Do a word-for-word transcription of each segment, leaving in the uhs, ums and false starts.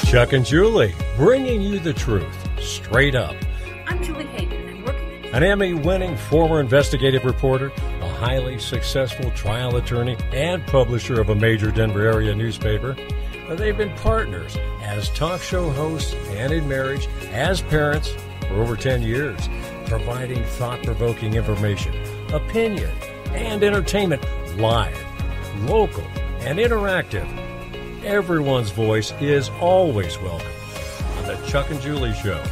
Chuck and Julie, bringing you the truth, straight up. I'm Julie Hayden, and working An Emmy-winning former investigative reporter, a highly successful trial attorney, and publisher of a major Denver area newspaper. They've been partners as talk show hosts and in marriage, as parents for over ten years, providing thought-provoking information, opinion, and entertainment live, local, and interactive. Everyone's voice is always welcome on the Chuck and Julie Show.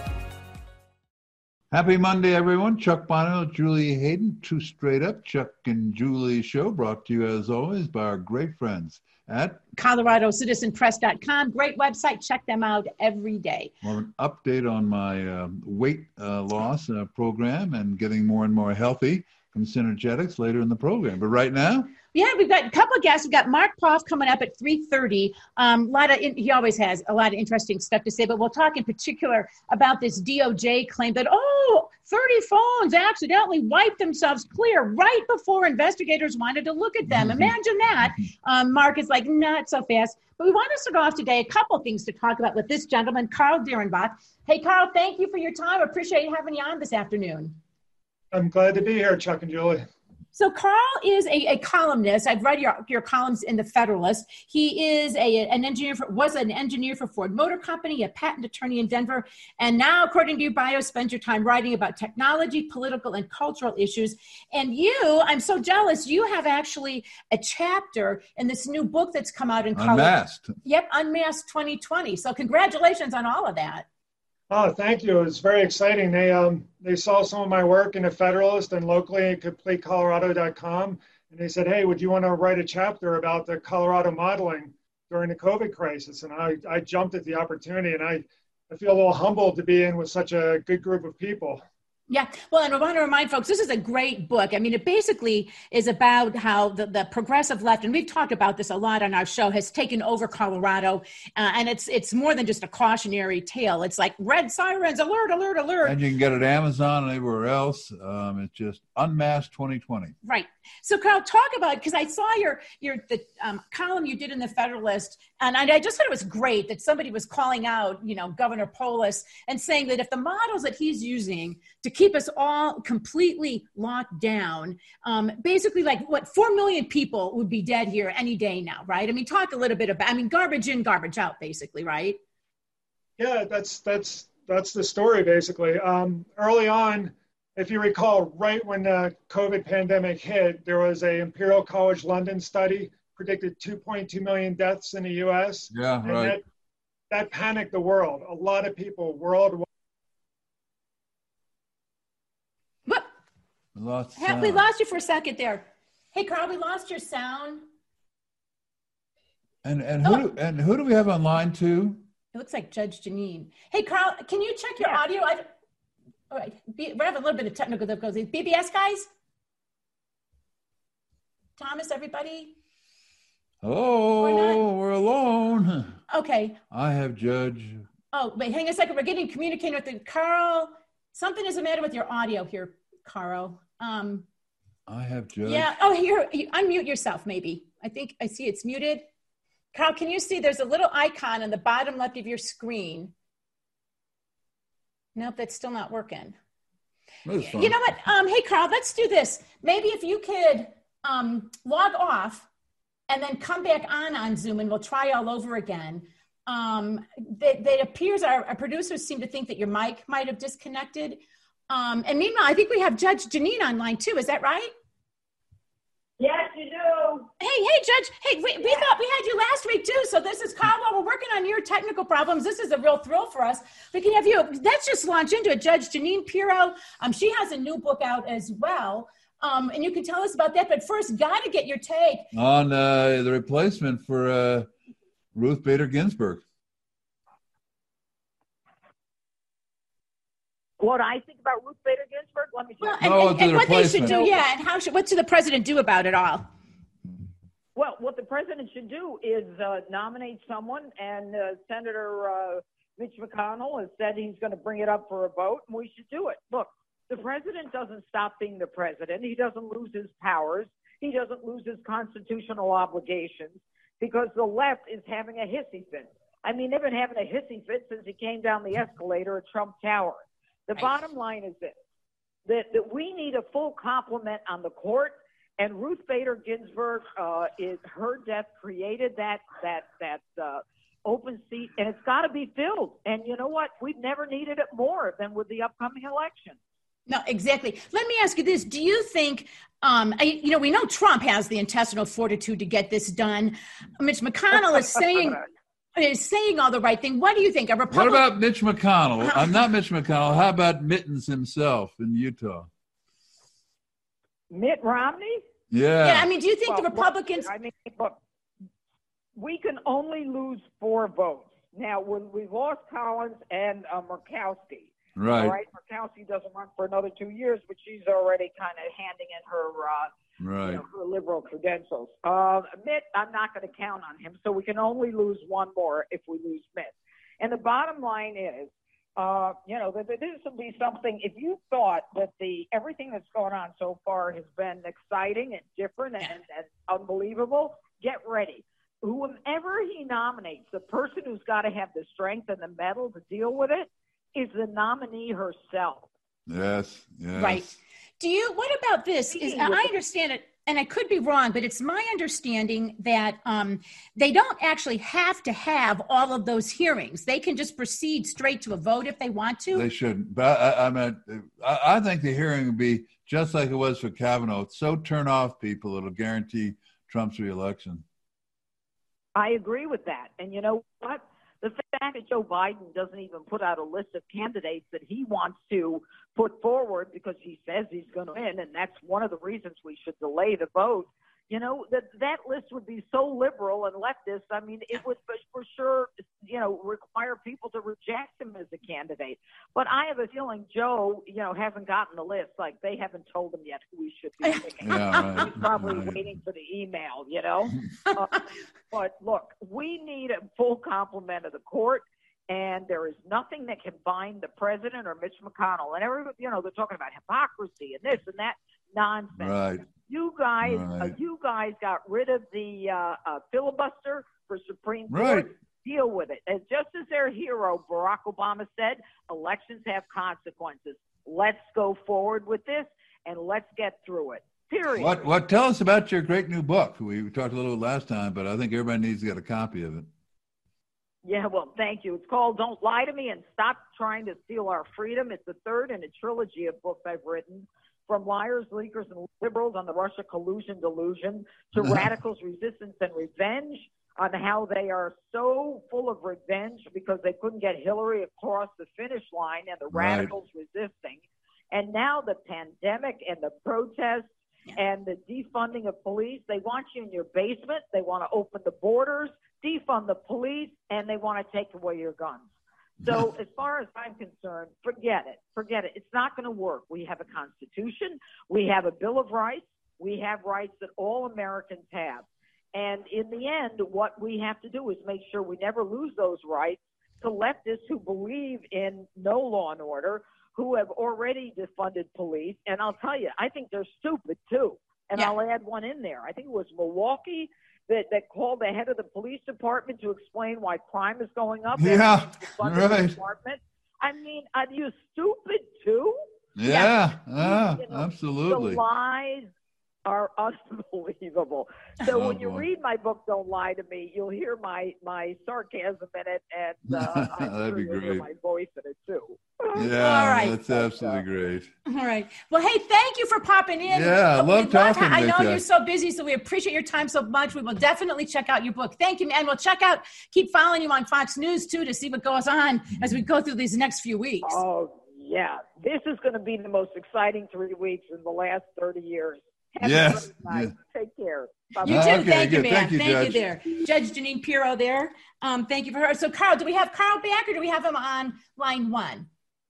Happy Monday, everyone. Chuck Bono, Julie Hayden, Two Straight Up, Chuck and Julie Show, brought to you as always by our great friends at Colorado Citizen Press dot com. Great website. Check them out every day. Well, an update on my uh, weight uh, loss uh, program and getting more and more healthy from Synergetics later in the program. But right now, yeah, we've got a couple of guests. We've got Mark Poff coming up at three thirty. Um, a lot of he always has a lot of interesting stuff to say, but we'll talk in particular about this D O J claim that, oh, thirty phones accidentally wiped themselves clear right before investigators wanted to look at them. Imagine that. Um, Mark is like, not so fast. But we want to start off today a couple things to talk about with this gentleman, Carl Dierenbach. Hey, Carl, thank you for your time. I appreciate having you on this afternoon. I'm glad to be here, Chuck and Julie. So Carl is a, a columnist. I've read your, your columns in the Federalist. He is a, an engineer for, was an engineer for Ford Motor Company, a patent attorney in Denver, and now, according to your bio, spends your time writing about technology, political, and cultural issues. And you, I'm so jealous, you have actually a chapter in this new book that's come out in Colorado. Unmasked. Yep, Unmasked twenty twenty. So congratulations on all of that. Oh, thank you. It's very exciting. They um they saw some of my work in the Federalist and locally at complete colorado dot com, and they said, hey, would you want to write a chapter about the Colorado modeling during the COVID crisis? And I, I jumped at the opportunity, and I, I feel a little humbled to be in with such a good group of people. Yeah, well, and I want to remind folks, this is a great book. I mean, it basically is about how the, the progressive left, and we've talked about this a lot on our show, has taken over Colorado. Uh, and it's it's more than just a cautionary tale. It's like red sirens, alert, alert, alert. And you can get it at Amazon and everywhere else. Um, it's just Unmasked twenty twenty. Right. So, Carl, talk about, because I saw your your the um, column you did in the Federalist, and I, I just thought it was great that somebody was calling out, you know, Governor Polis and saying that if the models that he's using to keep us all completely locked down, um, basically like what, four million people would be dead here any day now, right? I mean, talk a little bit about, I mean, garbage in, garbage out, basically, right? Yeah, that's that's that's the story, basically. Um, early on, if you recall, right when the COVID pandemic hit, there was a Imperial College London study predicted two point two million deaths in the U S. Yeah, and right. That, that panicked the world. A lot of people worldwide. What? We lost, Have, we lost you for a second there. Hey, Carl, we lost your sound. And and who Oh. do, and who do we have online too? It looks like Judge Janine. Hey, Carl, can you check your Yeah. audio? I, all right, B, we're having a little bit of technical difficulties. B B S guys? Thomas, everybody? Oh, We're we're alone. Okay. I have Judge. Oh, wait, hang on a second. We're getting communicating with the, Carl. Something is the matter with your audio here, Carl. Um, I have Judge. yeah. Oh, here, you, unmute yourself, maybe. I think I see it's muted. Carl, can you see there's a little icon on the bottom left of your screen? Nope, that's still not working. That's fine. You know what? Um, hey, Carl, let's do this. Maybe if you could um, log off and then come back on on Zoom, and we'll try all over again. Um, that, that appears our, our producers seem to think that your mic might have disconnected. Um, and meanwhile, I think we have Judge Janine online too. Is that right? Yes, you do. Hey, hey, Judge. Hey, we, we thought we had you last week too. So this is Carl. While we're working on your technical problems, this is a real thrill for us. We can have you. Let's just launch into it. Judge Janine Pirro. Um, she has a new book out as well. Um, and you can tell us about that. But first, got to get your take on uh, the replacement for uh, Ruth Bader Ginsburg. What I think about Ruth Bader Ginsburg? Let me well, tell and, you. No, and, the and what they should replacement. do, yeah, and how should what should the president do about it all? Well, what the president should do is uh, nominate someone, and uh, Senator uh, Mitch McConnell has said he's going to bring it up for a vote, and we should do it. Look, the president doesn't stop being the president. He doesn't lose his powers. He doesn't lose his constitutional obligations because the left is having a hissy fit. I mean, they've been having a hissy fit since he came down the escalator at Trump Tower. The Right. bottom line is this, that, that we need a full complement on the court, and Ruth Bader Ginsburg, uh, is, her death created that, that, that uh, open seat, and it's got to be filled. And you know what? We've never needed it more than with the upcoming election. No, exactly. Let me ask you this. Do you think, um, I, you know, we know Trump has the intestinal fortitude to get this done. Mitch McConnell is saying is saying all the right thing. What do you think? A What Republican? about Mitch McConnell? I'm not Mitch McConnell. How about Mittens himself in Utah? Mitt Romney? Yeah. Yeah, I mean, do you think Well, the Republicans? I mean, look, we can only lose four votes. Now, when we lost Collins and uh, Murkowski. Right. All right, Murkowski doesn't run for another two years, but she's already kind of handing in her, uh, Right. you know, her liberal credentials. Uh, Mitt, I'm not going to count on him, so we can only lose one more if we lose Mitt. And the bottom line is, uh, you know, that, that this will be something. If you thought that the everything that's going on so far has been exciting and different and, and unbelievable, get ready. Whomever he nominates, the person who's got to have the strength and the mettle to deal with it is the nominee herself. Yes. Yes. Right. Do you, what about this? Is, I understand it, and I could be wrong, but it's my understanding that um, they don't actually have to have all of those hearings. They can just proceed straight to a vote if they want to. They shouldn't. But I, I mean, I, I think the hearing would be just like it was for Kavanaugh. So turn off people, it'll guarantee Trump's reelection. I agree with that. And you know what? The fact that Joe Biden doesn't even put out a list of candidates that he wants to put forward because he says he's going to win, and that's one of the reasons we should delay the vote, you know, that that list would be so liberal and leftist. I mean, it would for sure, you know, require people to reject him as a candidate. But I have a feeling Joe, you know, hasn't gotten the list. Like, they haven't told him yet who he should be picking. Yeah, right. He's probably Right. waiting for the email, you know. uh, but look, we need a full complement of the court. And there is nothing that can bind the president or Mitch McConnell. And everybody, you know, they're talking about hypocrisy and this and that nonsense. Right. You guys, Right. uh, you guys got rid of the uh, uh, filibuster for Supreme Court. Right. Deal with it. And just as their hero Barack Obama said, elections have consequences. Let's go forward with this and let's get through it. Period. What? What? Tell us about your great new book. We talked a little last time, but I think everybody needs to get a copy of it. Yeah, well, thank you. It's called Don't Lie to Me and Stop Trying to Steal Our Freedom. It's the third in a trilogy of books I've written, from liars, leakers, and liberals on the Russia collusion delusion to radicals, resistance, and revenge, on how they are so full of revenge because they couldn't get Hillary across the finish line and the Right. radicals resisting. And now the pandemic and the protests and the defunding of police. They want you in your basement. They want to open the borders, defund the police, and they want to take away your guns. So as far as I'm concerned, forget it. Forget it. It's not going to work. We have a Constitution. We have a Bill of Rights. We have rights that all Americans have. And in the end, what we have to do is make sure we never lose those rights to leftists who believe in no law and order, who have already defunded police. And I'll tell you, I think they're stupid too. And Yeah. I'll add one in there. I think it was Milwaukee that, that called the head of the police department to explain why crime is going up. Yeah, Defunded the right. department. I mean, are you stupid too? Yeah, ah, You know, absolutely. The lies are unbelievable. So Oh, when you boy. read my book, Don't Lie to Me, you'll hear my, my sarcasm in it, and uh, I'm That'd sure be you'll hear great. my voice in it too. Yeah, All right. that's absolutely great. All right. Well, hey, thank you for popping in. Yeah, I We love talking I with know you. you're so busy, so we appreciate your time so much. We will definitely check out your book. Thank you, man. We'll check out, keep following you on Fox News, too, to see what goes on as we go through these next few weeks. Oh, yeah. This is going to be the most exciting three weeks in the last thirty years. Have a Yes, great night. Take care. Bye-bye. You too. Okay, thank you, good. man. Thank you, Judge. there. Judge Janine Pirro there. Um, thank you for her. So, Carl, do we have Carl back or do we have him on line one?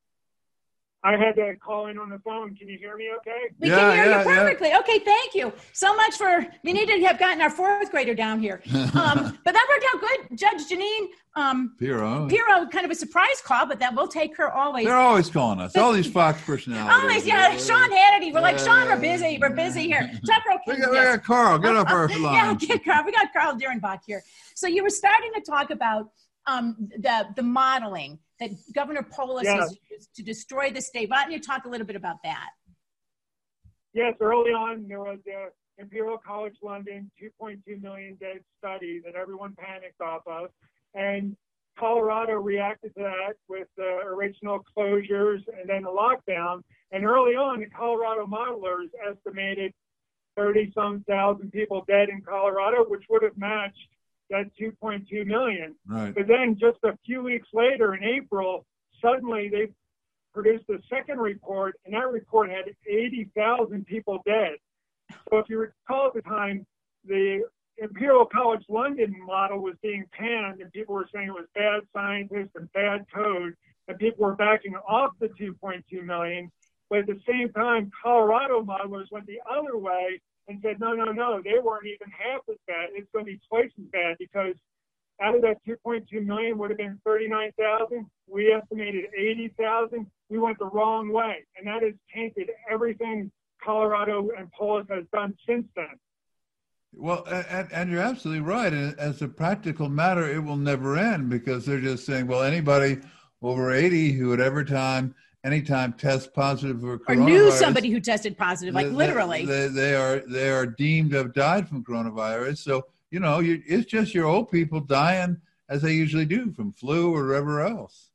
I had to call in on the phone. Can you hear me okay? We Yeah, can hear yeah, you yeah. perfectly. Okay, thank you so much for, we need to have gotten our fourth grader down here. Um, but that worked out good. Judge Janine um, Pirro. Pirro, kind of a surprise call, but that will take her always. They're always calling us. All these Fox personalities. Always, yeah. Sean Hannity. We're like, Sean, we're busy. We're busy here. Tucker We O'Keefe. got, we yes. got Carl. Get up our Yeah, line. get Carl. We got Carl Dierenbach here. So you were starting to talk about um, the the modeling that Governor Polis Yeah. has used to destroy the state. Why don't you talk a little bit about that? Yes, early on there was the Imperial College London two point two million dead study that everyone panicked off of, and Colorado reacted to that with the original closures and then the lockdown. And early on, the Colorado modelers estimated thirty-some thousand people dead in Colorado, which would have matched that two point two million. Right. But then just a few weeks later in April, suddenly they produced a second report, and that report had eighty thousand people dead. So if you recall at the time, the Imperial College London model was being panned, and people were saying it was bad scientists and bad code, and people were backing off the two point two million. But at the same time, Colorado modelers went the other way and said, no, no, no, they weren't even half as bad. It's going to be twice as bad, because out of that two point two million would have been thirty-nine thousand. We estimated eighty thousand. We went the wrong way, and that has tainted everything Colorado and Polis has done since then. Well, and, and you're absolutely right. And as a practical matter, it will never end, because they're just saying, well, anybody over eighty who at every time, anytime tests positive for coronavirus, Or knew somebody who tested positive, like they, literally. They, they are they are deemed to have died from coronavirus. So, you know, you, it's just your old people dying as they usually do from flu or whatever else.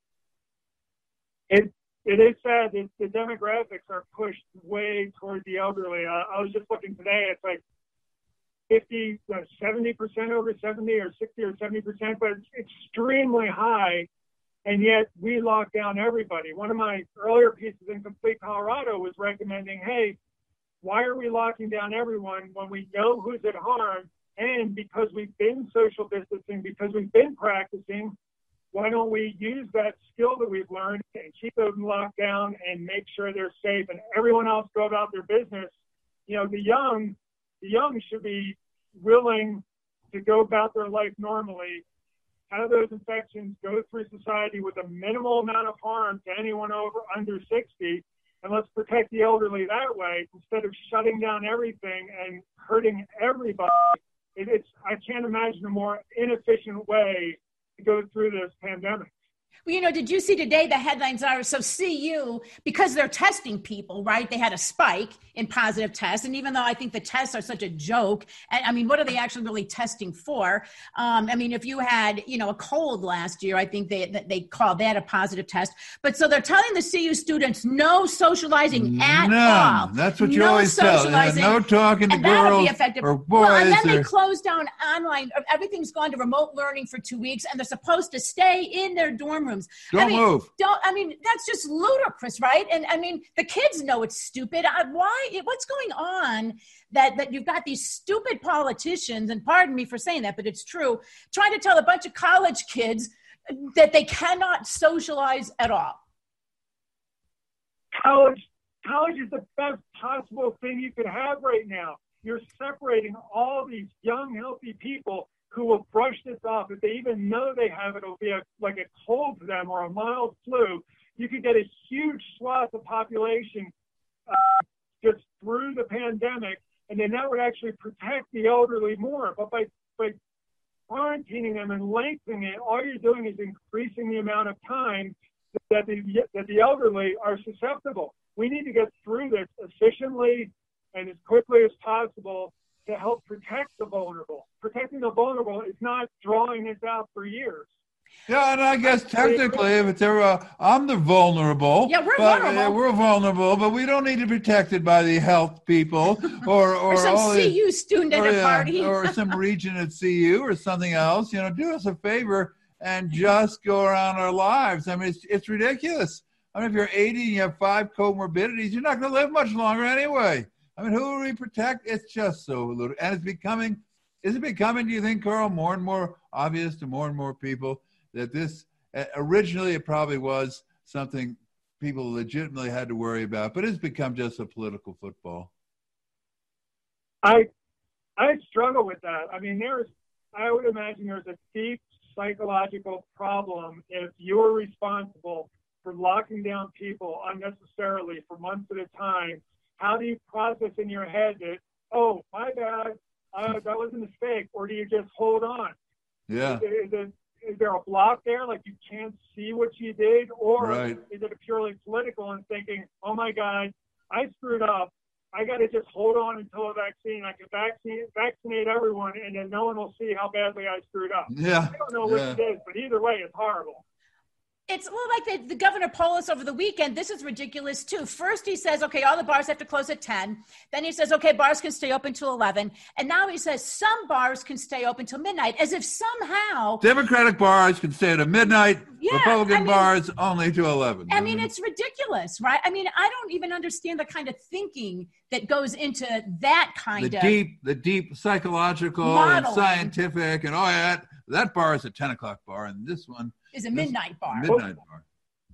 It It is sad that the demographics are pushed way toward the elderly. Uh, I was just looking today, it's like fifty, seventy percent over seventy, or sixty or seventy percent, but it's extremely high. And yet we lock down everybody. One of my earlier pieces in Complete Colorado was recommending, hey, why are we locking down everyone when we know who's at harm? And because we've been social distancing, because we've been practicing, why don't we use that skill that we've learned and keep them locked down and make sure they're safe, and everyone else go about their business? You know, the young, the young should be willing to go about their life normally, have those infections go through society with a minimal amount of harm to anyone over under sixty, and let's protect the elderly that way instead of shutting down everything and hurting everybody. It, it's I can't imagine a more inefficient way to go through this pandemic. Well, you know, did you see today the headlines are, so C U, because they're testing people, right? They had a spike in positive tests. And even though I think the tests are such a joke, and I mean, what are they actually really testing for? Um, I mean, if you had, you know, a cold last year, I think they they call that a positive test. But so they're telling the C U students no socializing at None. all. That's what you no always tell. Yeah, no talking to and that would girls be effective. or boys. Well, and then or... they closed down online. Everything's gone to remote learning for two weeks, and they're supposed to stay in their dorm rooms. Don't I mean, move. Don't. I mean, that's just ludicrous, right? And I mean, the kids know it's stupid. I, why? What's going on that that you've got these stupid politicians? And pardon me for saying that, but it's true. Trying to tell a bunch of college kids that they cannot socialize at all. College, college is the best possible thing you could have right now. You're separating all these young, healthy people who will brush this off. If they even know they have it, it'll be a, like a cold to them or a mild flu. You could get a huge swath of population uh, just through the pandemic, and then that would actually protect the elderly more. But by, by quarantining them and lengthening it, all you're doing is increasing the amount of time that the, that the elderly are susceptible. We need to get through this efficiently and as quickly as possible to help protect the vulnerable. Protecting the vulnerable is not drawing this out for years. Yeah, and I guess technically, if it's ever, uh, I'm the vulnerable. Yeah, we're but, vulnerable. Uh, we're vulnerable, but we don't need to be protected by the health people or or, or some all C U the, student or, at a yeah, party, or some region at C U or something else. You know, do us a favor and just go around our lives. I mean, it's it's ridiculous. I mean, if you're eighty and you have five comorbidities, you're not going to live much longer anyway. I mean, who will we protect? It's just so little. And it's becoming, is it becoming, do you think, Carl, more and more obvious to more and more people that this, uh, originally it probably was something people legitimately had to worry about, but it's become just a political football? I I struggle with that. I mean, there's, I would imagine there's a deep psychological problem if you're responsible for locking down people unnecessarily for months at a time. How do you process in your head that, oh, my bad, uh, that was a mistake, or do you just hold on? Yeah. Is it, is there a block there? Like you can't see what you did? Or Right. is it purely political and thinking, oh my God, I screwed up. I got to just hold on until a vaccine. I can vaccinate, vaccinate everyone, and then no one will see how badly I screwed up. Yeah. I don't know yeah. which it is, but either way, it's horrible. It's well, like the, the Governor Polis over the weekend. This is ridiculous too. First, he says, okay, all the bars have to close at ten. Then he says, okay, bars can stay open till eleven. And now he says some bars can stay open till midnight, as if somehow Democratic bars can stay to midnight. Yeah, Republican I mean- bars only to eleven. I mean, it's ridiculous, right? I mean, I don't even understand the kind of thinking that goes into that kind the of deep, the deep psychological Modeling. and scientific, and oh yeah, that bar is a ten o'clock bar, and this one is a midnight bar. midnight bar.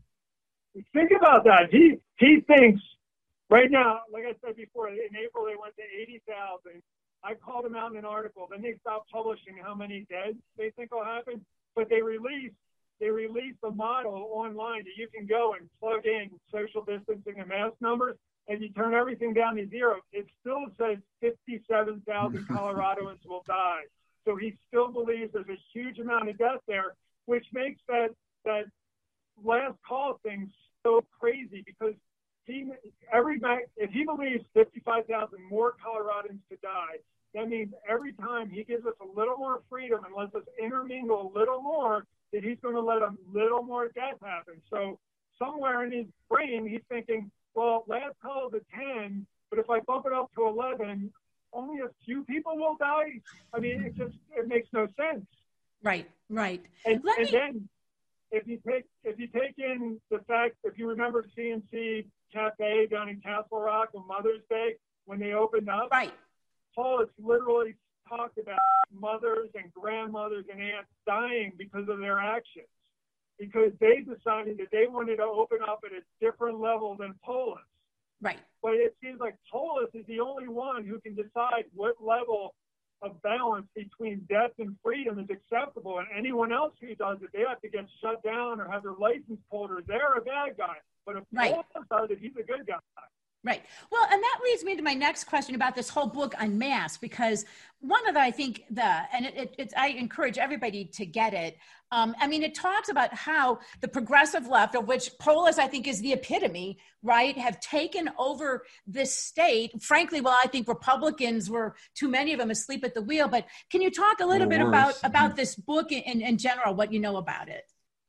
Think about that. He he thinks right now, like I said before, in April they went to eighty thousand. I called them out in an article. Then they stopped publishing how many deaths they think will happen. But they released they released a model online that you can go and plug in social distancing and mask numbers, and you turn everything down to zero. It still says fifty-seven thousand Coloradoans will die. So he still believes there's a huge amount of death there, which makes that that last call thing so crazy because he every if he believes fifty-five thousand more Coloradans to die, that means every time he gives us a little more freedom and lets us intermingle a little more, that he's going to let a little more death happen. So somewhere in his brain, he's thinking, well, last call is a ten, but if I bump it up to eleven, only a few people will die. I mean, it just it makes no sense. Right, right. And, Let and me- then if you take if you take in the fact, if you remember C N C Cafe down in Castle Rock on Mother's Day when they opened up, Right. Paul has literally talked about mothers and grandmothers and aunts dying because of their actions, because they decided that they wanted to open up at a different level than Polis. Right. But it seems like Polis is the only one who can decide what level of balance between death and freedom is acceptable. And anyone else who does it, they have to get shut down or have their license pulled, or they're a bad guy. But if Right. Polis does it, he's a good guy. Right. Well, and that leads me to my next question about this whole book on masks, because one of the, I think the, and it, it, it's, I encourage everybody to get it. Um, I mean, it talks about how the progressive left, of which Polis, I think, is the epitome, right, have taken over this state. Frankly, well, I think Republicans were, too many of them, asleep at the wheel. But can you talk a little Or bit worse. about, about this book in, in general, what you know about it?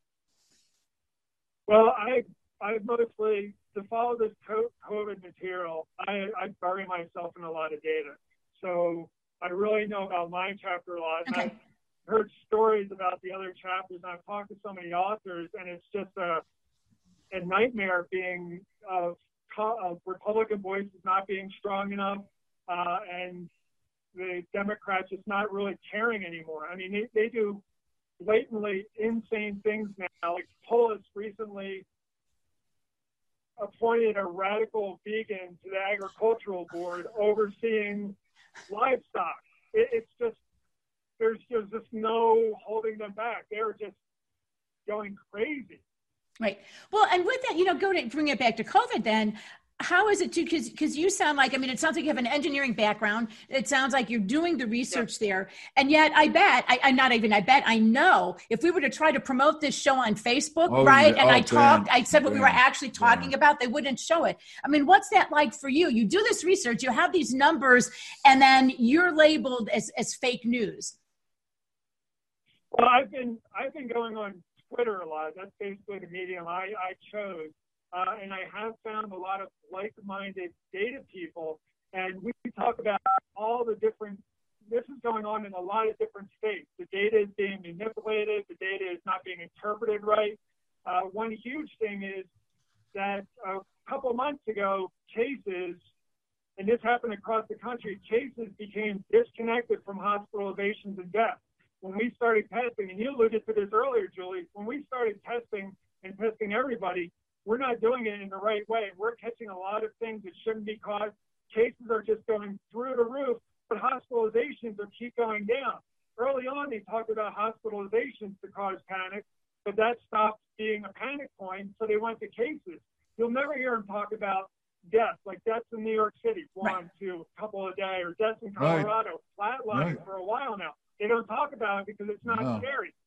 Well, I I mostly, to follow this COVID material, I, I bury myself in a lot of data. So I really know about my chapter a lot. And Okay. I've heard stories about the other chapters, and I've talked to so many authors, and it's just a, a nightmare being of uh, Republican voices not being strong enough, uh, and the Democrats just not really caring anymore. I mean, they, they do blatantly insane things now. Like Polis recently appointed a radical vegan to the agricultural board overseeing livestock. It, it's just, there's just, just no holding them back. They're just going crazy. Right. Well, and with that, you know, go to bring it back to COVID then. How is it too? Because because you sound like, I mean, it sounds like you have an engineering background. It sounds like you're doing the research yeah. there. And yet I bet, I, I not even, I bet, I know if we were to try to promote this show on Facebook, Oh, right? yeah. And Oh, I talked, damn. I said what we were Damn. actually talking Yeah. about, they wouldn't show it. I mean, what's that like for you? You do this research, you have these numbers, and then you're labeled as, as fake news. Well, I've been, I've been going on Twitter a lot. That's basically the medium I, I chose. Uh, and I have found a lot of like-minded data people, and we talk about all the different, this is going on in a lot of different states. The data is being manipulated, the data is not being interpreted right. Uh, one huge thing is that a couple months ago, cases, and this happened across the country, cases became disconnected from hospitalizations and deaths. When we started testing, and you alluded to this earlier, Julie, when we started testing and testing everybody, we're not doing it in the right way. We're catching a lot of things that shouldn't be caught. Cases are just going through the roof, but hospitalizations will keep going down. Early on, they talked about hospitalizations to cause panic, but that stopped being a panic point, so they went to cases. You'll never hear them talk about deaths, like deaths in New York City, one, Right. two, a couple a day, or deaths in Right. Colorado, flatlining Right. for a while now. They don't talk about it because it's not No. scary. So it's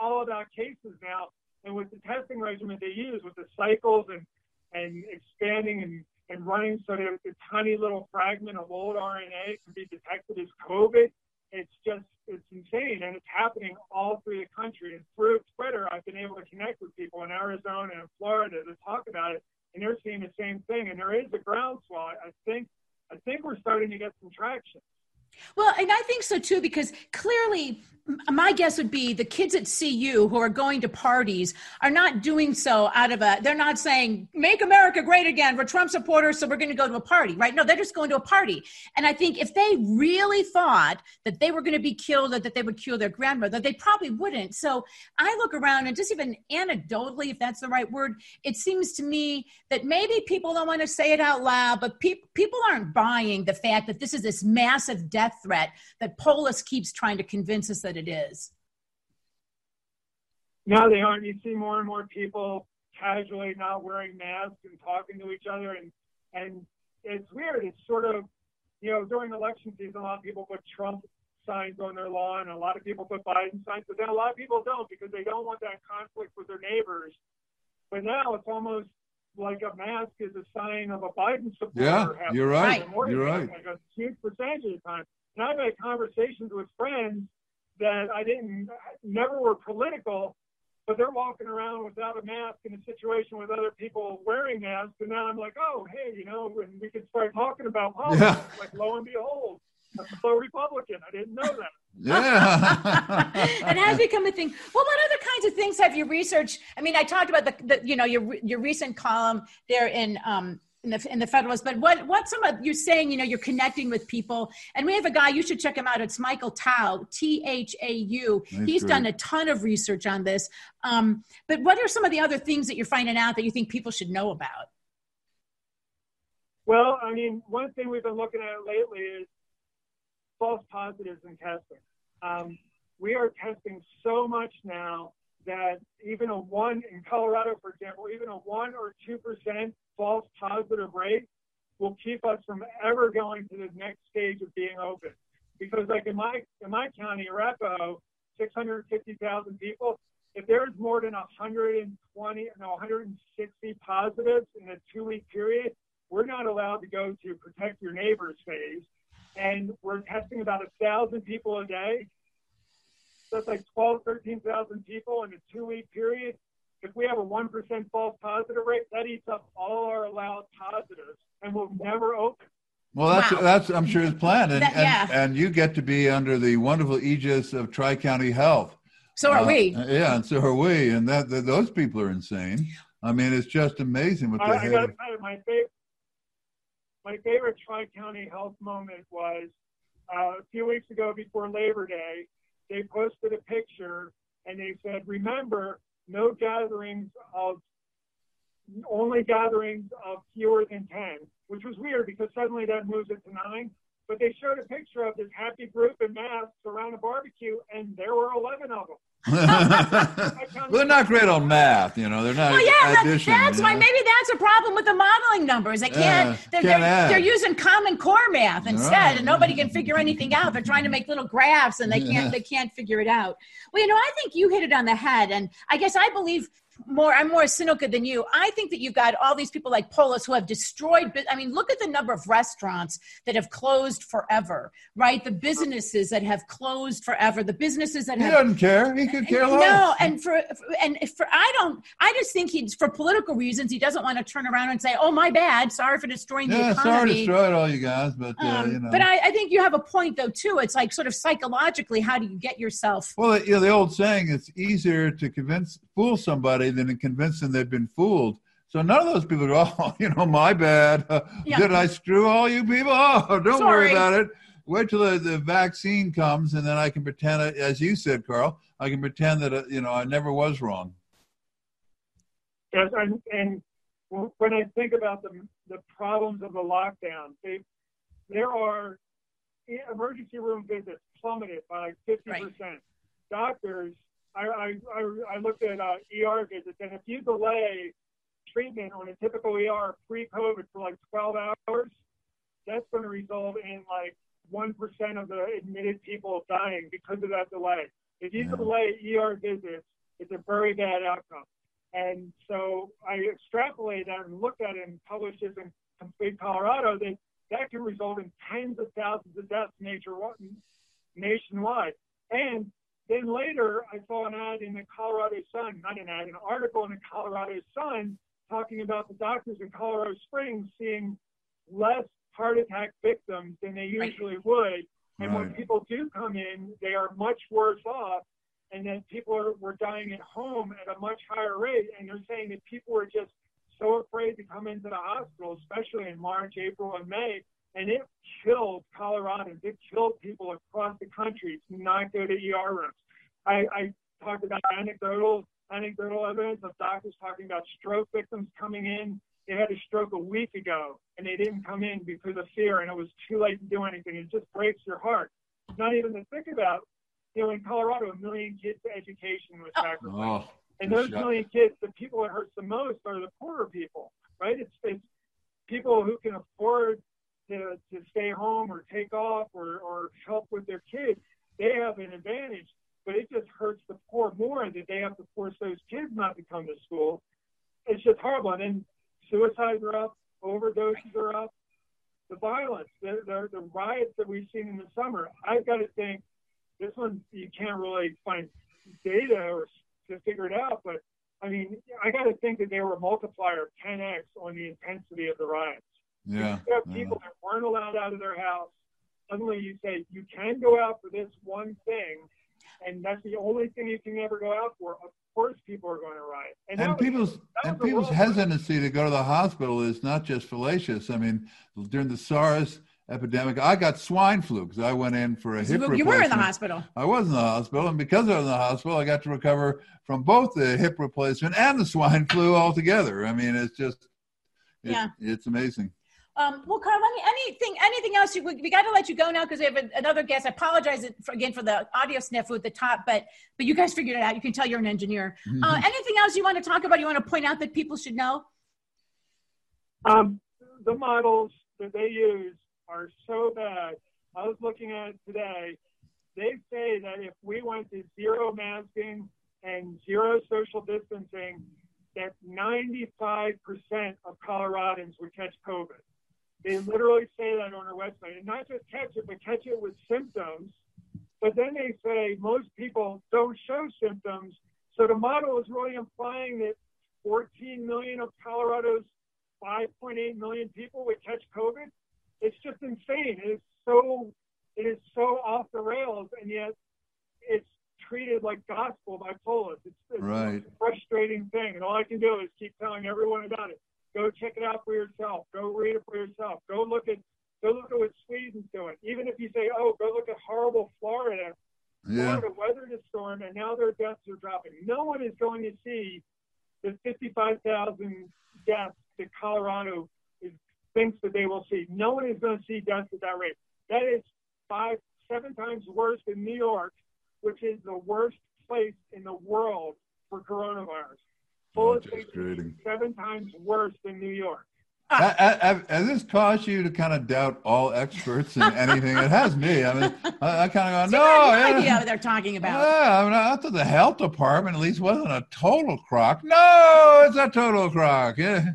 all about cases now. And with the testing regimen they use, with the cycles and, and expanding and, and running so that a tiny little fragment of old R N A can be detected as COVID, it's just, it's insane. And it's happening all through the country. And through Twitter, I've been able to connect with people in Arizona and Florida to talk about it. And they're seeing the same thing. And there is a groundswell. I think, I think we're starting to get some traction. Well, and I think so too, because clearly my guess would be the kids at C U who are going to parties are not doing so out of a, they're not saying, make America great again, we're Trump supporters, so we're going to go to a party, right? No, they're just going to a party. And I think if they really thought that they were going to be killed or that they would kill their grandmother, they probably wouldn't. So I look around and just even anecdotally, if that's the right word, it seems to me that maybe people don't want to say it out loud, but pe- people aren't buying the fact that this is this massive death threat that Polis keeps trying to convince us that it is. No, they aren't. You see more and more people casually not wearing masks and talking to each other. And, and it's weird. It's sort of, you know, during election season, a lot of people put Trump signs on their lawn, and a lot of people put Biden signs, but then a lot of people don't because they don't want that conflict with their neighbors. But now it's almost like a mask is a sign of a Biden supporter. Yeah, you're right. Right. You're right. Like a huge percentage of the time. And I've had conversations with friends that I didn't, never were political, but they're walking around without a mask in a situation with other people wearing masks. And now I'm like, oh, hey, you know, and we can start talking about politics. Yeah. Like, lo and behold, I'm a Republican. I didn't know that. Yeah. It has become a thing. Well, what other kinds of things have you researched? I mean, I talked about the, the you know, your your recent column there in um in the in the Federalist, but what what some of you're saying, you know, you're connecting with people, and we have a guy, you should check him out. It's Michael Tau, T H A U. That's He's great. done a ton of research on this. Um, but what are some of the other things that you're finding out that you think people should know about? Well, I mean, one thing we've been looking at lately is false positives in testing. Um, we are testing so much now that even a one, in Colorado, for example, even a one or two percent false positive rate will keep us from ever going to the next stage of being open. Because like in my, in my county, Arapahoe, six hundred fifty thousand people, if there's more than one hundred twenty, no, one hundred sixty positives in a two-week period, we're not allowed to go to protect your neighbors phase. And we're testing about a thousand people a day. So it's like twelve, thirteen thousand people in a two-week period. If we have a one percent false positive rate, that eats up all our allowed positives, and we'll never open. Well, that's, Wow. that's I'm sure his plan. And, That- yeah. and, and you get to be under the wonderful aegis of Tri-County Health. So are Uh, we. Yeah, and so are we. And that, that those people are insane. I mean, it's just amazing what they I, I have. got to tell you, my favorite, my favorite Tri-County Health moment was uh, a few weeks ago before Labor Day. They posted a picture and they said, remember, no gatherings of, only gatherings of fewer than ten, which was weird because suddenly that moves it to nine. But they showed a picture of this happy group in masks around a barbecue, and there were eleven of them. Well, they're not great on math, you know. They're not. Well, yeah, that, addition, that's you why know? maybe that's a problem with the modeling numbers. They can't, Yeah, they're, can't they're, add. they're using Common Core math instead, Right. and nobody can figure anything out. They're trying to make little graphs, and they Yeah. can't, they can't figure it out. Well, you know, I think you hit it on the head, and I guess I believe more, I'm more cynical than you. I think that you've got all these people like Polis who have destroyed, I mean, look at the number of restaurants that have closed forever, right? The businesses that have closed forever, the businesses that He have doesn't care. He could care less. no, and for and for I don't. I just think he's for political reasons. He doesn't want to turn around and say, "Oh, my bad. Sorry for destroying Yeah, the sorry to economy." destroy it all, you guys, but uh, Um, you know. But I, I think you have a point though too. It's like sort of psychologically, how do you get yourself? Well, you know, the old saying, it's easier to convince, fool somebody than to convince them they've been fooled. So none of those people go, oh, you know, my bad. Uh, Yeah. Did I screw all you people? Oh, don't Sorry. worry about it. Wait till the, the vaccine comes, and then I can pretend, it, as you said, Carl, I can pretend that, uh, you know, I never was wrong. Yes, and, and when I think about the, the problems of the lockdown, they, there are emergency room visits plummeted by like fifty percent. Right. Doctors, I, I, I, I looked at uh, E R visits, and if you delay treatment on a typical E R pre-COVID for like twelve hours, that's going to result in like one percent of the admitted people dying because of that delay. If you Yeah. delay E R visits, it's a very bad outcome. And so I extrapolate that and looked at it and published this in Complete Colorado, that that can result in tens of thousands of deaths nationwide. And then later, I saw an ad in the Colorado Sun, not an ad, an article in the Colorado Sun talking about the doctors in Colorado Springs seeing less heart attack victims than they usually would. And when Right. people do come in, they are much worse off. And then people are, were dying at home at a much higher rate. And they're saying that people were just so afraid to come into the hospital, especially in March, April, and May. And it killed Coloradans. It killed people across the country to not go to E R rooms. I, I talked about anecdotal, anecdotal evidence of doctors talking about stroke victims coming in. They had a stroke a week ago, and they didn't come in because of fear, and it was too late to do anything. It just breaks your heart. Not even to think about, you know, in Colorado, a million kids' education was sacrificed. Oh, and good those shot. million kids, the people that hurts the most are the poorer people, right? It's, it's people who can afford to, to stay home or take off or, or help with their kids. They have an advantage, but it just hurts the poor more that they have to force those kids not to come to school. It's just horrible. And then suicides are up, overdoses are up, the violence, the, the, the riots that we've seen in the summer. I've got to think this one, you can't really find data or to figure it out, but I mean, I got to think that they were a multiplier of ten x on the intensity of the riots. Yeah. You have yeah. people that weren't allowed out of their house. Suddenly you say, you can go out for this one thing, and that's the only thing you can ever go out for. Of course people are going to riot. And, that was- people's that and was a people's wrong- hesitancy to go to the hospital is not just fallacious. I mean, during the SARS epidemic, I got swine flu because I went in for a hip You, replacement. you were in the hospital. I was in the hospital, and because I was in the hospital, I got to recover from both the hip replacement and the swine flu altogether. I mean, it's just, it's, Yeah. it's amazing. Um, well, Carl, any, anything, anything else? You, we, we got to let you go now because we have a, another guest. I apologize for, again for the audio snafu at the top, but but you guys figured it out. You can tell you're an engineer. Uh, anything else you want to talk about? You want to point out that people should know? Um, the models that they use are so bad. I was looking at it today. They say that if we went to zero masking and zero social distancing, that ninety-five percent of Coloradans would catch COVID. They literally say that on their website. And not just catch it, but catch it with symptoms. But then they say most people don't show symptoms. So the model is really implying that fourteen million of Colorado's five point eight million people would catch COVID. It's just insane. It is so, it is so off the rails, and yet it's treated like gospel by Polis. It's, it's Right. a frustrating thing, and all I can do is keep telling everyone about it. Go check it out for yourself. Go read it for yourself. Go look at, go look at what Sweden's doing. Even if you say, "Oh, go look at horrible Florida." Yeah. Florida weathered a storm, and now their deaths are dropping. No one is going to see the fifty-five thousand deaths that Colorado is, thinks that they will see. No one is going to see deaths at that rate. That is five, seven times worse than New York, which is the worst place in the world for coronavirus. Oh, Full just of kidding. seven times worse than New York. I, I, I, has this caused you to kind of doubt all experts in anything? It has me. I mean, I, I kind of So go, you no, have no yeah. idea what they're talking about. Yeah, I mean, I thought the health department at least wasn't a total crock. No, it's a total crock. Yeah.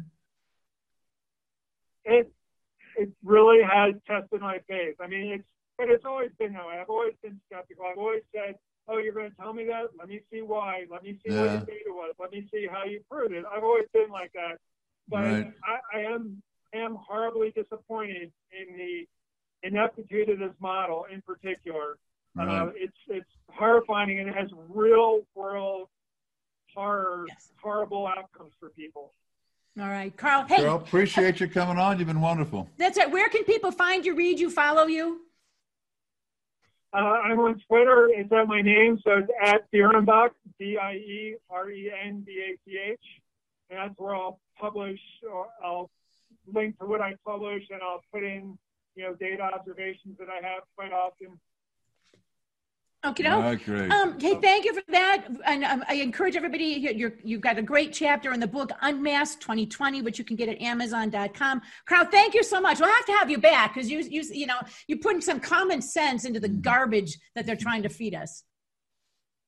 It it really has tested my faith. I mean, it's but it's always been that way. I've always been skeptical. I've always said, "Oh, you're going to tell me that? Let me see why. Let me see Yeah. what your data was. Let me see how you proved it." I've always been like that. But Right. I, I am am horribly disappointed in the ineptitude of this model in particular. Uh, Right. it's it's horrifying, and it has real world horror, Yes. horrible outcomes for people. All right, Carl. Hey, Carl, appreciate you coming on. You've been wonderful. that's it. Where can people find you, read you, follow you? Uh, I'm on Twitter. It's at my name, so it's at Dierenbach, D I E R E N B A C H. And that's where I'll publish, or I'll link to what I publish, and I'll put in, you know, data observations that I have quite often. Okay, All no. right, great. Um, hey, thank you for that. And um, I encourage everybody, you're, you've got a great chapter in the book, Unmasked twenty twenty, which you can get at amazon dot com. Carl, thank you so much. We'll have to have you back because you, you, you know, you put some common sense into the garbage that they're trying to feed us.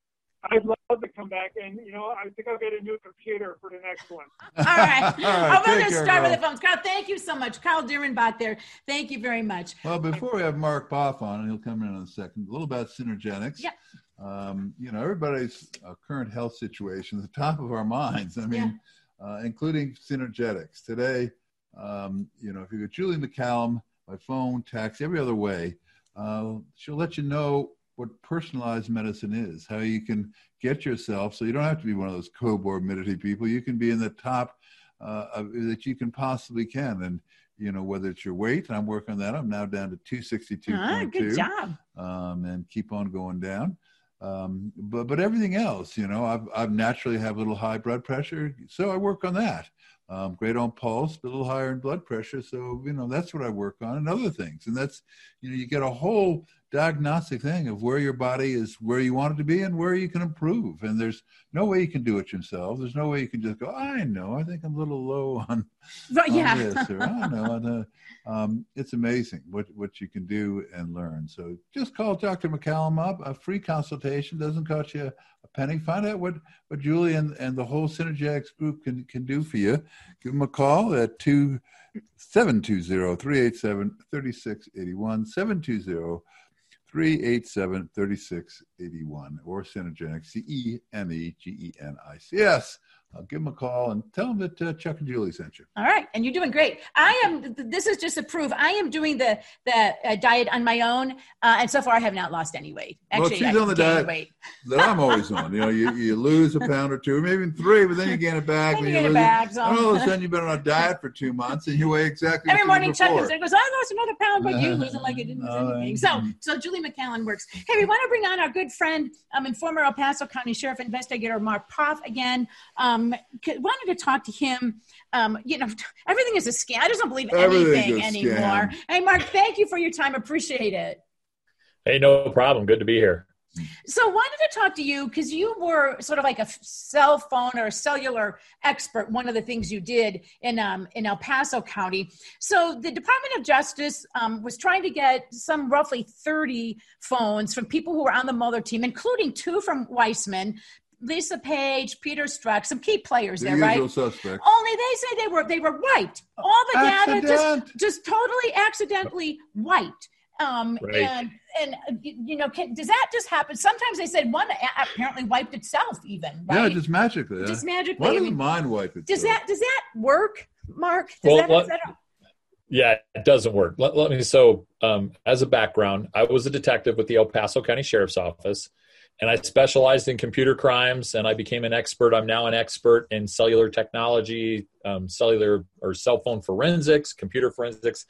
I'd love to come back, and you know, I think I'll get a new computer for the next one. All right. All right, I'm going take to care, start with Carl. the phones. Carl, thank you so much. Carl Dierenbach there. Thank you very much. Well, before we have Mark Poff on, and he'll come in in a second, a little about Synergenics. Yeah. Um, you know, everybody's uh, current health situation is at the top of our minds. I mean, yeah. uh, including Synergetics. Today, um, you know, if you go Julie McCallum by phone, text, every other way, uh, she'll let you know what personalized medicine is, how you can get yourself, so you don't have to be one of those comorbidity people. You can be in the top uh, of, that you can possibly can. And, you know, whether it's your weight, I'm working on that. I'm now down to two sixty-two point two. Ah, good job. Um, and keep on going down. Um, but, but everything else, you know, I've, I've naturally have a little high blood pressure, so I work on that. Um, great on pulse, but a little higher in blood pressure. So, you know, that's what I work on, and other things. And that's, you know, you get a whole diagnostic thing of where your body is, where you want it to be, and where you can improve. And there's no way you can do it yourself. There's no way you can just go, I know, I think I'm a little low on, But, on yeah. this, or I know. And, uh, um, it's amazing what, what you can do and learn. So just call Doctor McCallum up. A free consultation, doesn't cost you a penny. Find out what, what Julie and, and the whole Synergetics group can, can do for you. Give them a call at two seven two zero, three eight seven, three six eight one, seven two zero, three eight seven, three six eight one, or Synergenics, C E N E G E N I C S. I'll give them a call and tell them that uh, Chuck and Julie sent you. All right. And you're doing great. I am, this is just a proof. I am doing the, the uh, diet on my own. Uh, and so far I have not lost any weight. Actually, well, she's I on the gained diet weight. that I'm always on. You know, you, you lose a pound or two, maybe even three, but then you gain it back. Then and you you gain it lose back, it. so- And all of a sudden you've been on a diet for two months and you weigh exactly Every what you morning did Chuck before. comes in and goes, I lost another pound, but you lose it like I didn't lose Oh, anything. So, so Julie McCallum works. Hey, we want to bring on our good friend um, and former El Paso County Sheriff investigator Mark Poff again. Um, c- wanted to talk to him. Um, you know, everything is a scam. I just don't believe Everything's anything a anymore. scam. Hey, Mark, thank you for your time. Appreciate it. Hey, no problem. Good to be here. So wanted to talk to you because you were sort of like a cell phone or a cellular expert, one of the things you did in um, in El Paso County. So the Department of Justice um, was trying to get some roughly thirty phones from people who were on the Mueller team, including two from Weissman, Lisa Page, Peter Strzok, some key players The there, right? usual suspects. Only they say they were they were wiped. All the data Accident. just just totally accidentally wiped. Um, Right. and, and, uh, you know, can, does that just happen? Sometimes they said one a- apparently wiped itself even, right? Yeah, just magically. Yeah. Just magically. Why I doesn't mean, mine wipe it? does so? that, does that work, Mark? Does Well, that, what- is that a- Yeah, it doesn't work. Let, let me, so um, as a background, I was a detective with the El Paso County Sheriff's Office, and I specialized in computer crimes, and I became an expert. I'm now an expert in cellular technology, um, cellular or cell phone forensics, computer forensics.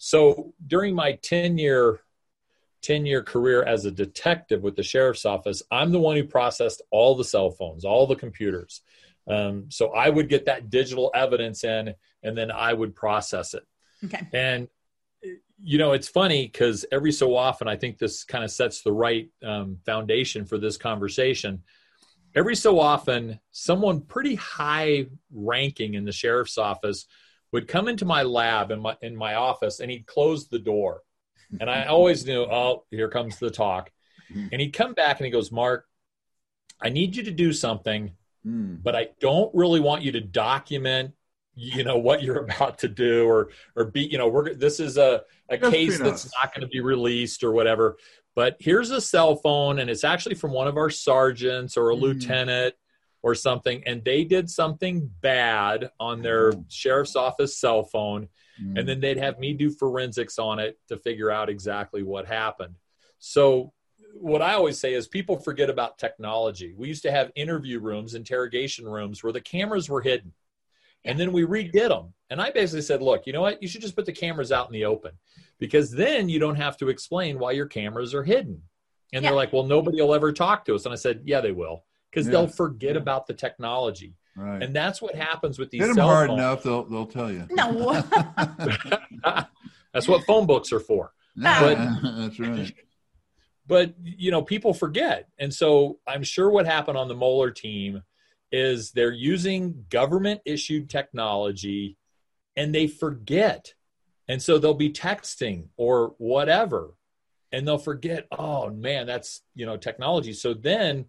So during my ten-year ten-year career as a detective with the Sheriff's Office, I'm the one who processed all the cell phones, all the computers. Um, so I would get that digital evidence in, and then I would process it. okay. And, you know, it's funny because every so often, I think this kind of sets the right um, foundation for this conversation. Every so often, someone pretty high ranking in the sheriff's office would come into my lab in my, in my office, and he'd close the door. And I always knew, oh, here comes the talk. And he'd come back and he goes, Mark, I need you to do something, Mm. but I don't really want you to document, you know, what you're about to do, or, or be, you know, we're, this is a, a Just case between that's us. not going to be released or whatever, but here's a cell phone, and it's actually from one of our sergeants or a Mm. lieutenant or something. And they did something bad on their sheriff's office cell phone. Mm. And then they'd have me do forensics on it to figure out exactly what happened. So what I always say is people forget about technology. We used to have interview rooms, interrogation rooms where the cameras were hidden. And then we redid them. And I basically said, look, you know what? You should just put the cameras out in the open, because then you don't have to explain why your cameras are hidden. And Yeah. they're like, well, nobody will ever talk to us. And I said, yeah, they will, because Yeah. they'll forget about the technology. Right. And that's what happens with these Hit them cell hard phones. enough, they'll they'll tell you. No. That's what phone books are for. Yeah, that's right. But, you know, people forget. And so I'm sure what happened on the Mueller team is they're using government-issued technology and they forget. And so they'll be texting or whatever, and they'll forget, oh, man, that's, you know, technology. So then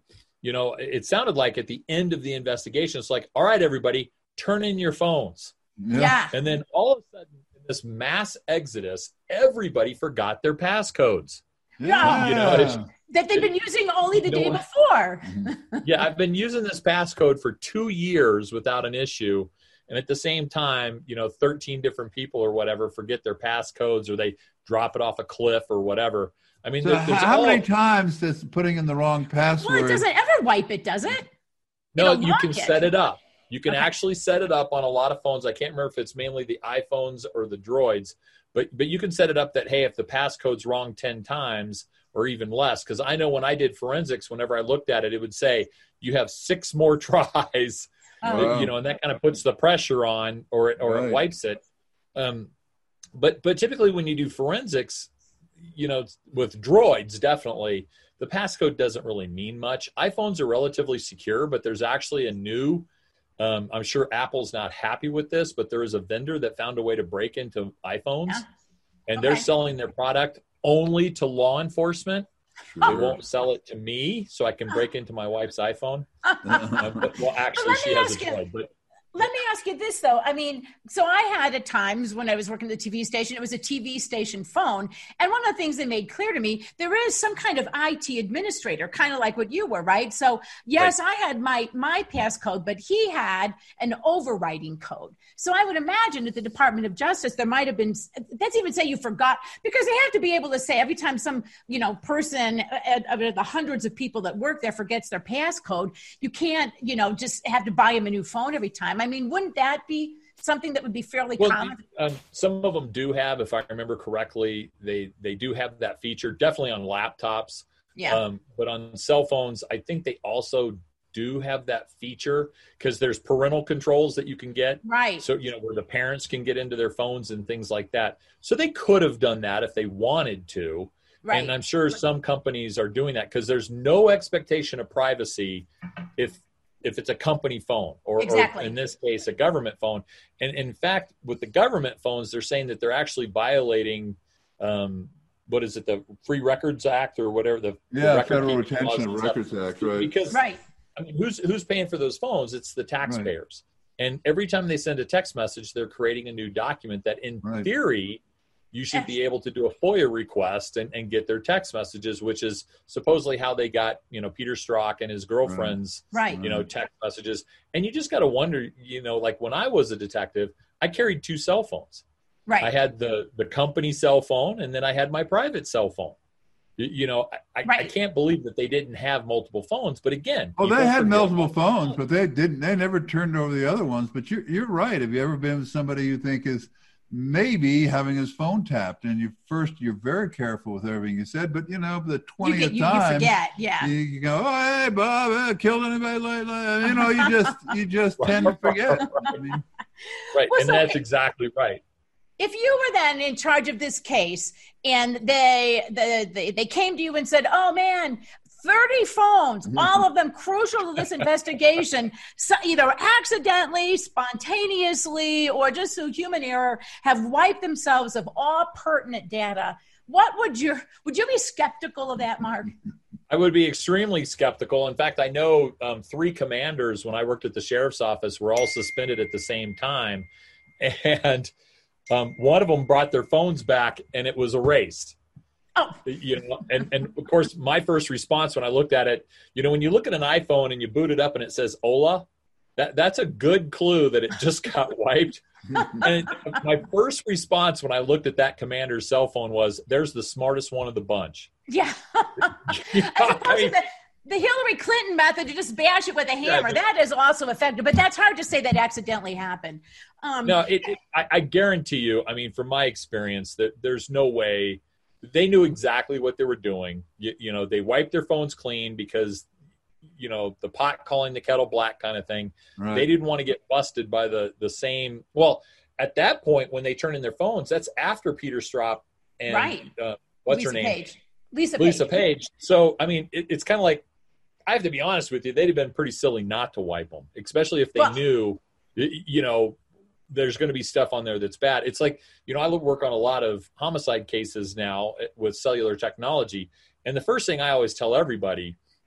you know, it sounded like at the end of the investigation, it's like, all right, everybody, turn in your phones. Yeah. Yeah. And then all of a sudden, in this mass exodus, everybody forgot their passcodes. Yeah. You know, it's, That they've been using only the You know day what? before. yeah, I've been using this passcode for two years without an issue. And at the same time, you know, thirteen different people or whatever forget their passcodes, or they drop it off a cliff or whatever. I mean, So there- there's how all, many times does putting in the wrong password? Well, it doesn't ever wipe it, does it? no, it'll you lock can it. set it up. You can Okay. actually set it up on a lot of phones. I can't remember if it's mainly the iPhones or the Droids, but but you can set it up that, hey, if the passcode's wrong ten times or even less, because I know when I did forensics, whenever I looked at it, it would say you have six more tries. Oh. Wow. You know, and that kind of puts the pressure on, or it, or Right. it wipes it. Um, but but typically when you do forensics, you know, with droids, definitely the passcode doesn't really mean much. iPhones are relatively secure, but there's actually a new. Um, I'm sure Apple's not happy with this, but there is a vendor that found a way to break into iPhones, Yeah. and Okay. they're selling their product only to law enforcement. They Sure. won't sell it to me, so I can break into my wife's iPhone. Uh, but, well, actually, let she me has a ask you- droid, but. Let me ask you this, though. I mean, so I had at times when I was working at the T V station, it was a T V station phone. And one of the things they made clear to me, there is some kind of I T administrator, kind of like what you were, right? So, yes, I had my, my passcode, but he had an overriding code. So I would imagine at the Department of Justice, there might have been, let's even say you forgot, because they have to be able to say every time some, you know, person out of the hundreds of people that work there forgets their passcode, you can't, you know, just have to buy him a new phone every time. I mean, wouldn't that be something that would be fairly Well, common? um, some of them do have, if I remember correctly, they they do have that feature, definitely on laptops. Yeah. Um, but on cell phones, I think they also do have that feature, because there's parental controls that you can get. Right. So, you know, where the parents can get into their phones and things like that. So they could have done that if they wanted to. Right. And I'm sure some companies are doing that, because there's no expectation of privacy if if it's a company phone or, Exactly. or in this case, a government phone. And in fact, with the government phones, they're saying that they're actually violating, um, what is it, the Free Records Act or whatever, the, the Yeah, record Federal keeping Retention laws of and stuff. Records Act, right? Because, Right. I mean, who's who's paying for those phones? It's the taxpayers. And every time they send a text message, they're creating a new document that in Right. theory, you should Yes. be able to do a FOIA request and, and get their text messages, which is supposedly how they got, you know, Peter Strzok and his girlfriend's, Right. you know, text messages. And you just got to wonder, you know, like when I was a detective, I carried two cell phones. Right. I had the, the company cell phone, and then I had my private cell phone. You, you know, I, Right. I can't believe that they didn't have multiple phones. But again, Well, people they had forget- multiple phones, but they didn't. They never turned over the other ones. But you're you're right. Have you ever been with somebody you think is maybe having his phone tapped, and you first you're very careful with everything you said, but you know the you, twentieth get, you, you time forget. Yeah. you, you go, oh hey Bob, uh, killed anybody lately? You know, you just you just tend to forget. I mean, Right. Well, and so- that's exactly right. If you were then in charge of this case and they, the, they, they came to you and said, oh man, thirty phones, all of them crucial to this investigation, so either accidentally, spontaneously, or just through human error, have wiped themselves of all pertinent data. What would you, would you be skeptical of that, Mark? I would be extremely skeptical. In fact, I know um, three commanders when I worked at the sheriff's office were all suspended at the same time. And um, one of them brought their phones back and it was erased. Oh, You know, and, and of course, my first response when I looked at it, you know, when you look at an iPhone and you boot it up and it says Ola, that, that's a good clue that it just got wiped. And my first response when I looked at that commander's cell phone was, there's the smartest one of the bunch. yeah. You know, As opposed I mean, to the, the Hillary Clinton method, you just bash it with a hammer. Yeah, that is also effective, but that's hard to say that accidentally happened. Um, No, it, it, I, I guarantee you, I mean, from my experience, that there's no way they knew exactly what they were doing. You, you know, they wiped their phones clean because, you know, the pot calling the kettle black kind of thing. right. They didn't want to get busted by the, the same. Well, at that point, when they turn in their phones, that's after Peter Strzok and Right. uh, what's Lisa her name? Page. Lisa, Lisa Page. Page. So, I mean, it, it's kind of like, I have to be honest with you, they'd have been pretty silly not to wipe them, especially if they Well- knew, y- you know, there's going to be stuff on there that's bad. It's like, you know, I work on a lot of homicide cases now with cellular technology. And the first thing I always tell everybody,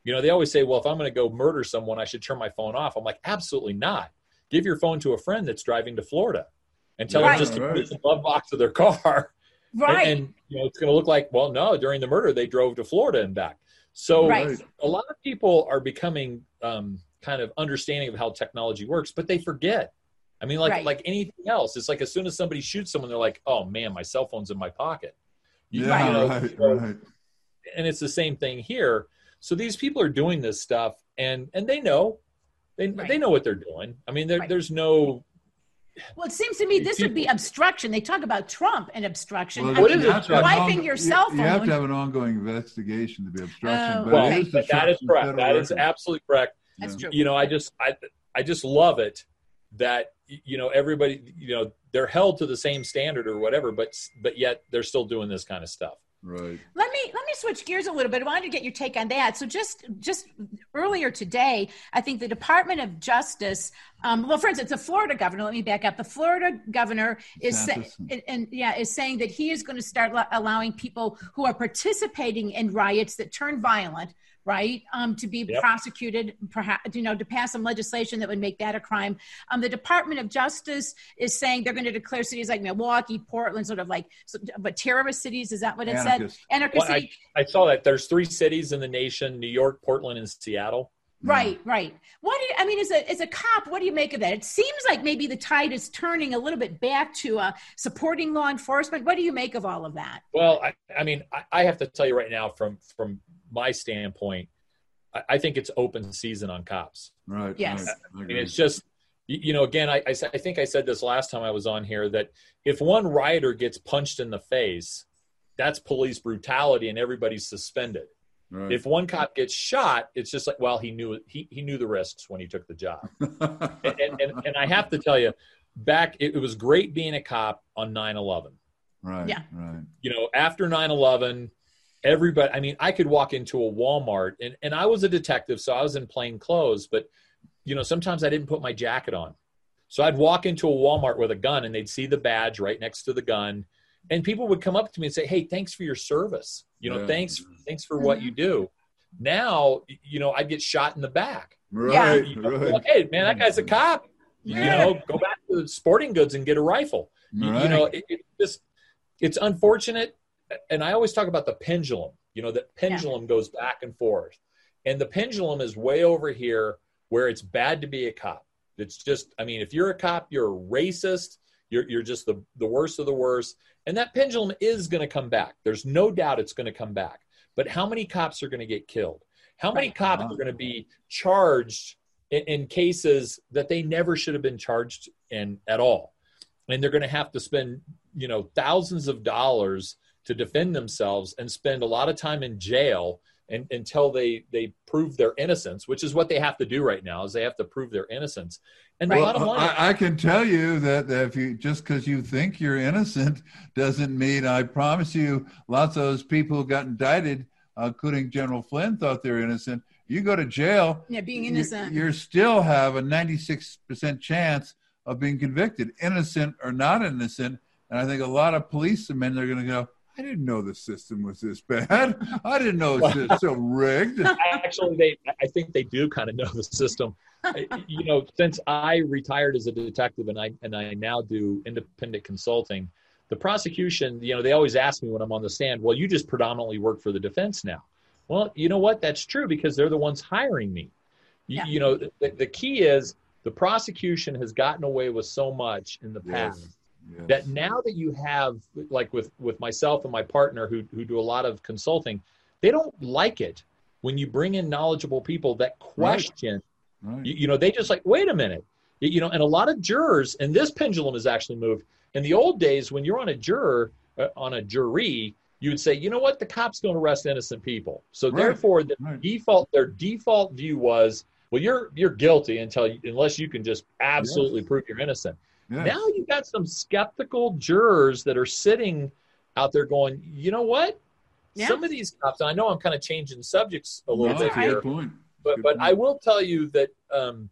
You know, they always say, well, if I'm going to go murder someone, I should turn my phone off. I'm like, absolutely not. Give your phone to a friend that's driving to Florida and tell Right. them just to Right. put it in the glove box of their car. Right. And, and you know, it's going to look like, well, no, during the murder, they drove to Florida and back. So Right. a lot of people are becoming um, kind of understanding of how technology works, but they forget. I mean, like Right. like anything else, it's like as soon as somebody shoots someone, they're like, oh, man, my cell phone's in my pocket. You- you Yeah, know, right, so- right. And it's the same thing here. So these people are doing this stuff, and and they know. They, Right. they know what they're doing. I mean, there, Right. there's no Well, it seems to me this would be People- obstruction. They talk about Trump and obstruction. Well, I What mean, is you have to have an wiping on- your you- cell You have phone. to have an ongoing investigation to be obstruction. Oh, but well, it is but that is obstruction correct. of That is record. absolutely correct. That's Yeah. true. You know, I just I I just love it that you know everybody you know they're held to the same standard or whatever, but but yet they're still doing this kind of stuff. Right. Let me let me switch gears a little bit. I wanted to get your take on that. So just just earlier today, I think the Department of Justice, um, well, for instance, the Florida governor. Let me back up. The Florida governor is sa- DeSantis. and, and yeah is saying that he is going to start lo- allowing people who are participating in riots that turn violent, right, um, to be Yep. prosecuted. Perhaps you know to pass some legislation that would make that a crime. Um, the Department of Justice is saying they're going to declare cities like Milwaukee, Portland, sort of like, so- but terrorist cities. Is that what it said? Anarchist. Anarchist Well, city. I, I saw that there's three cities in the nation: New York, Portland, and Seattle. Right, right. What do you, I mean, as a as a cop, what do you make of that? It seems like maybe the tide is turning a little bit back to uh, supporting law enforcement. What do you make of all of that? Well, I, I mean, I, I have to tell you right now, from from my standpoint, I, I think it's open season on cops. Right. Yes. Right. I mean, it's just, you you know, again, I, I, sa- I think I said this last time I was on here, that if one rioter gets punched in the face, that's police brutality and everybody's suspended. Right. If one cop gets shot, it's just like, well, he knew it. He, he knew the risks when he took the job. and, and, and, and I have to tell you, back, it, it was great being a cop on nine eleven. right. Yeah. Right. You know, after nine eleven, everybody, I mean, I could walk into a Walmart, and, and I was a detective, so I was in plain clothes, but, you know, sometimes I didn't put my jacket on. So I'd walk into a Walmart with a gun, and they'd see the badge right next to the gun, and people would come up to me and say, hey, thanks for your service. You know, Yeah. thanks, thanks for what you do. Now, you know, I'd get shot in the back. Right. You know, Right. like, hey, man, that guy's a cop. You Yeah. know, go back to the sporting goods and get a rifle. You, you know, it, it just, it's unfortunate. And I always talk about the pendulum, you know, that pendulum goes back and forth. And the pendulum is way over here where it's bad to be a cop. It's just, I mean, if you're a cop, you're a racist. You're, you're just the, the worst of the worst. And that pendulum is going to come back. There's no doubt it's going to come back. But how many cops are going to get killed? How many Right. cops are going to be charged in, in cases that they never should have been charged in at all? And they're going to have to spend, you know, thousands of dollars to defend themselves and spend a lot of time in jail and, until they, they prove their innocence, which is what they have to do right now, is they have to prove their innocence. And Right. the bottom line, I, I can tell you that if you just because you think you're innocent doesn't mean, I promise you, lots of those people who got indicted, uh, including General Flynn, thought they were innocent. You go to jail, Yeah, being you- innocent. you still have a ninety-six percent chance of being convicted, innocent or not innocent. And I think a lot of policemen are going to go, I didn't know the system was this bad. I didn't know it was so rigged. actually, they I think they do kind of know the system. You know, since I retired as a detective and I and I now do independent consulting, the prosecution, you know, they always ask me when I'm on the stand, well, you just predominantly work for the defense now. Well, you know what? That's true, because they're the ones hiring me. You, Yeah. you know, the, the key is the prosecution has gotten away with so much in the past. Yes. Yes. That now that you have, like with, with myself and my partner who, who do a lot of consulting, they don't like it when you bring in knowledgeable people that question, Right. you, you know, they just like, wait a minute, you, you know, and a lot of jurors, and this pendulum has actually moved. In the old days, when you're on a juror, uh, on a jury, you would say, you know what, the cops don't arrest innocent people. So Right. therefore, the Right. default, their default view was, well, you're you're guilty until you, unless you can just absolutely prove you're innocent. Yes. Now you've got some skeptical jurors that are sitting out there going, you know what? Yeah. Some of these cops, and I know I'm kind of changing subjects a little No, bit that's a here, good point. but Good but point. I will tell you that um,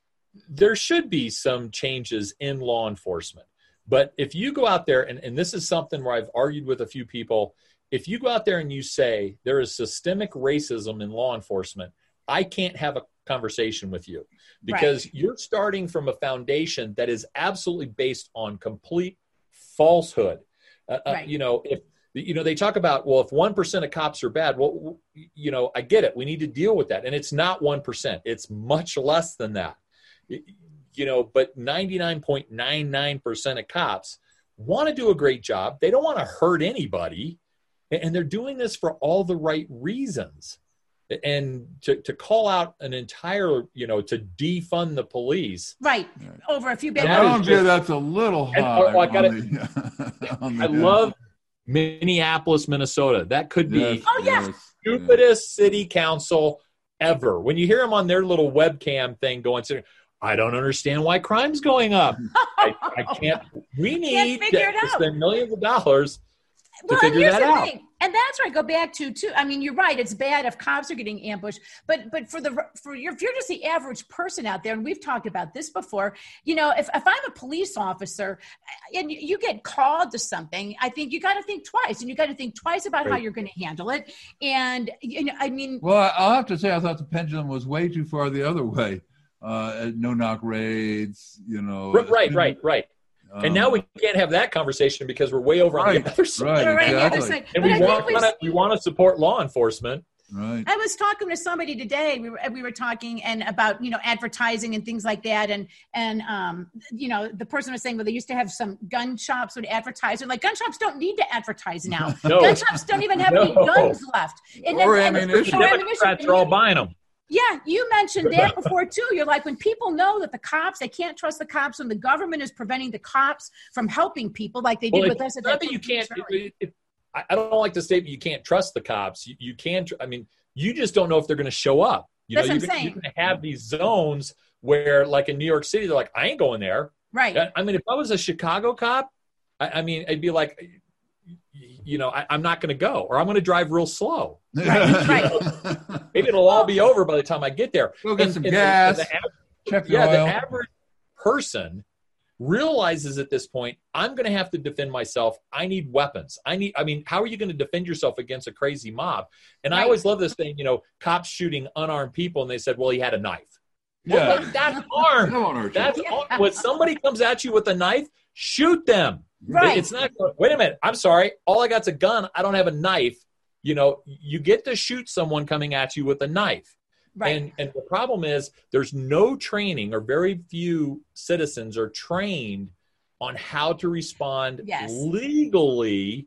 there should be some changes in law enforcement. But if you go out there, and, and this is something where I've argued with a few people, if you go out there and you say there is systemic racism in law enforcement, I can't have a conversation with you because right. you're starting from a foundation that is absolutely based on complete falsehood. Uh, right. uh, you know, if, you know, they talk about, well, if one percent of cops are bad, well, you know, I get it. We need to deal with that. And it's not one percent. It's much less than that, you know, but ninety-nine point nine nine percent of cops want to do a great job. They don't want to hurt anybody. And they're doing this for all the right reasons. And to, to call out an entire, you know, to defund the police. Right. Over a few bad I don't get that's a little high. And, oh, I, gotta, the, I love Minneapolis, Minnesota. That could be yes, oh, yeah. the stupidest city council ever. When you hear them on their little webcam thing going, I don't understand why crime's going up. I, I can't. We need can't to spend millions of dollars to well, figure and that the out. Thing. And that's where I go back to too. I mean, you're right. It's bad if cops are getting ambushed, but but for the for your, if you're just the average person out there, and we've talked about this before. You know, if if I'm a police officer and you get called to something, I think you got to think twice, and you got to think twice about right. how you're going to handle it. And you know, I mean, well, I'll have to say, I thought the pendulum was way too far the other way. Uh, no knock raids, you know. Right, right, right. Um, and now we can't have that conversation because we're way over right, on the other side. Right, right, exactly. the other side. And but we want, to, we want to support law enforcement. Right. I was talking to somebody today. We were we were talking and about you know advertising and things like that, and and um you know the person was saying well they used to have some gun shops would advertise. And like gun shops don't need to advertise now. no. Gun shops don't even have no. any guns left. And, or and, ammunition. And, or Democrats are all buying them. Yeah, you mentioned that before too. You're like, when people know that the cops, they can't trust the cops, and the government is preventing the cops from helping people, like they did well, with us. At not that that you can't. It, it, I don't like the statement. You can't trust the cops. You, you can. I mean, you just don't know if they're going to show up. You That's know, what you're, I'm saying. You're going to have these zones where, like in New York City, they're like, I ain't going there. Right. I, I mean, if I was a Chicago cop, I, I mean, I'd be like, you know, I, I'm not going to go, or I'm going to drive real slow. Right. right. Maybe it'll all be over by the time I get there. Go get and, some and gas. The, the average, check the yeah, oil. the average person realizes at this point, I'm going to have to defend myself. I need weapons. I need, I mean, how are you going to defend yourself against a crazy mob? And right. I always love this thing, you know, cops shooting unarmed people. And they said, well, he had a knife. Yeah. Well, that's armed. That's armed. When somebody comes at you with a knife, shoot them. Right. It's not, wait a minute. I'm sorry. All I got's a gun. I don't have a knife. You know, you get to shoot someone coming at you with a knife. Right. And, and the problem is there's no training, or very few citizens are trained on how to respond yes. legally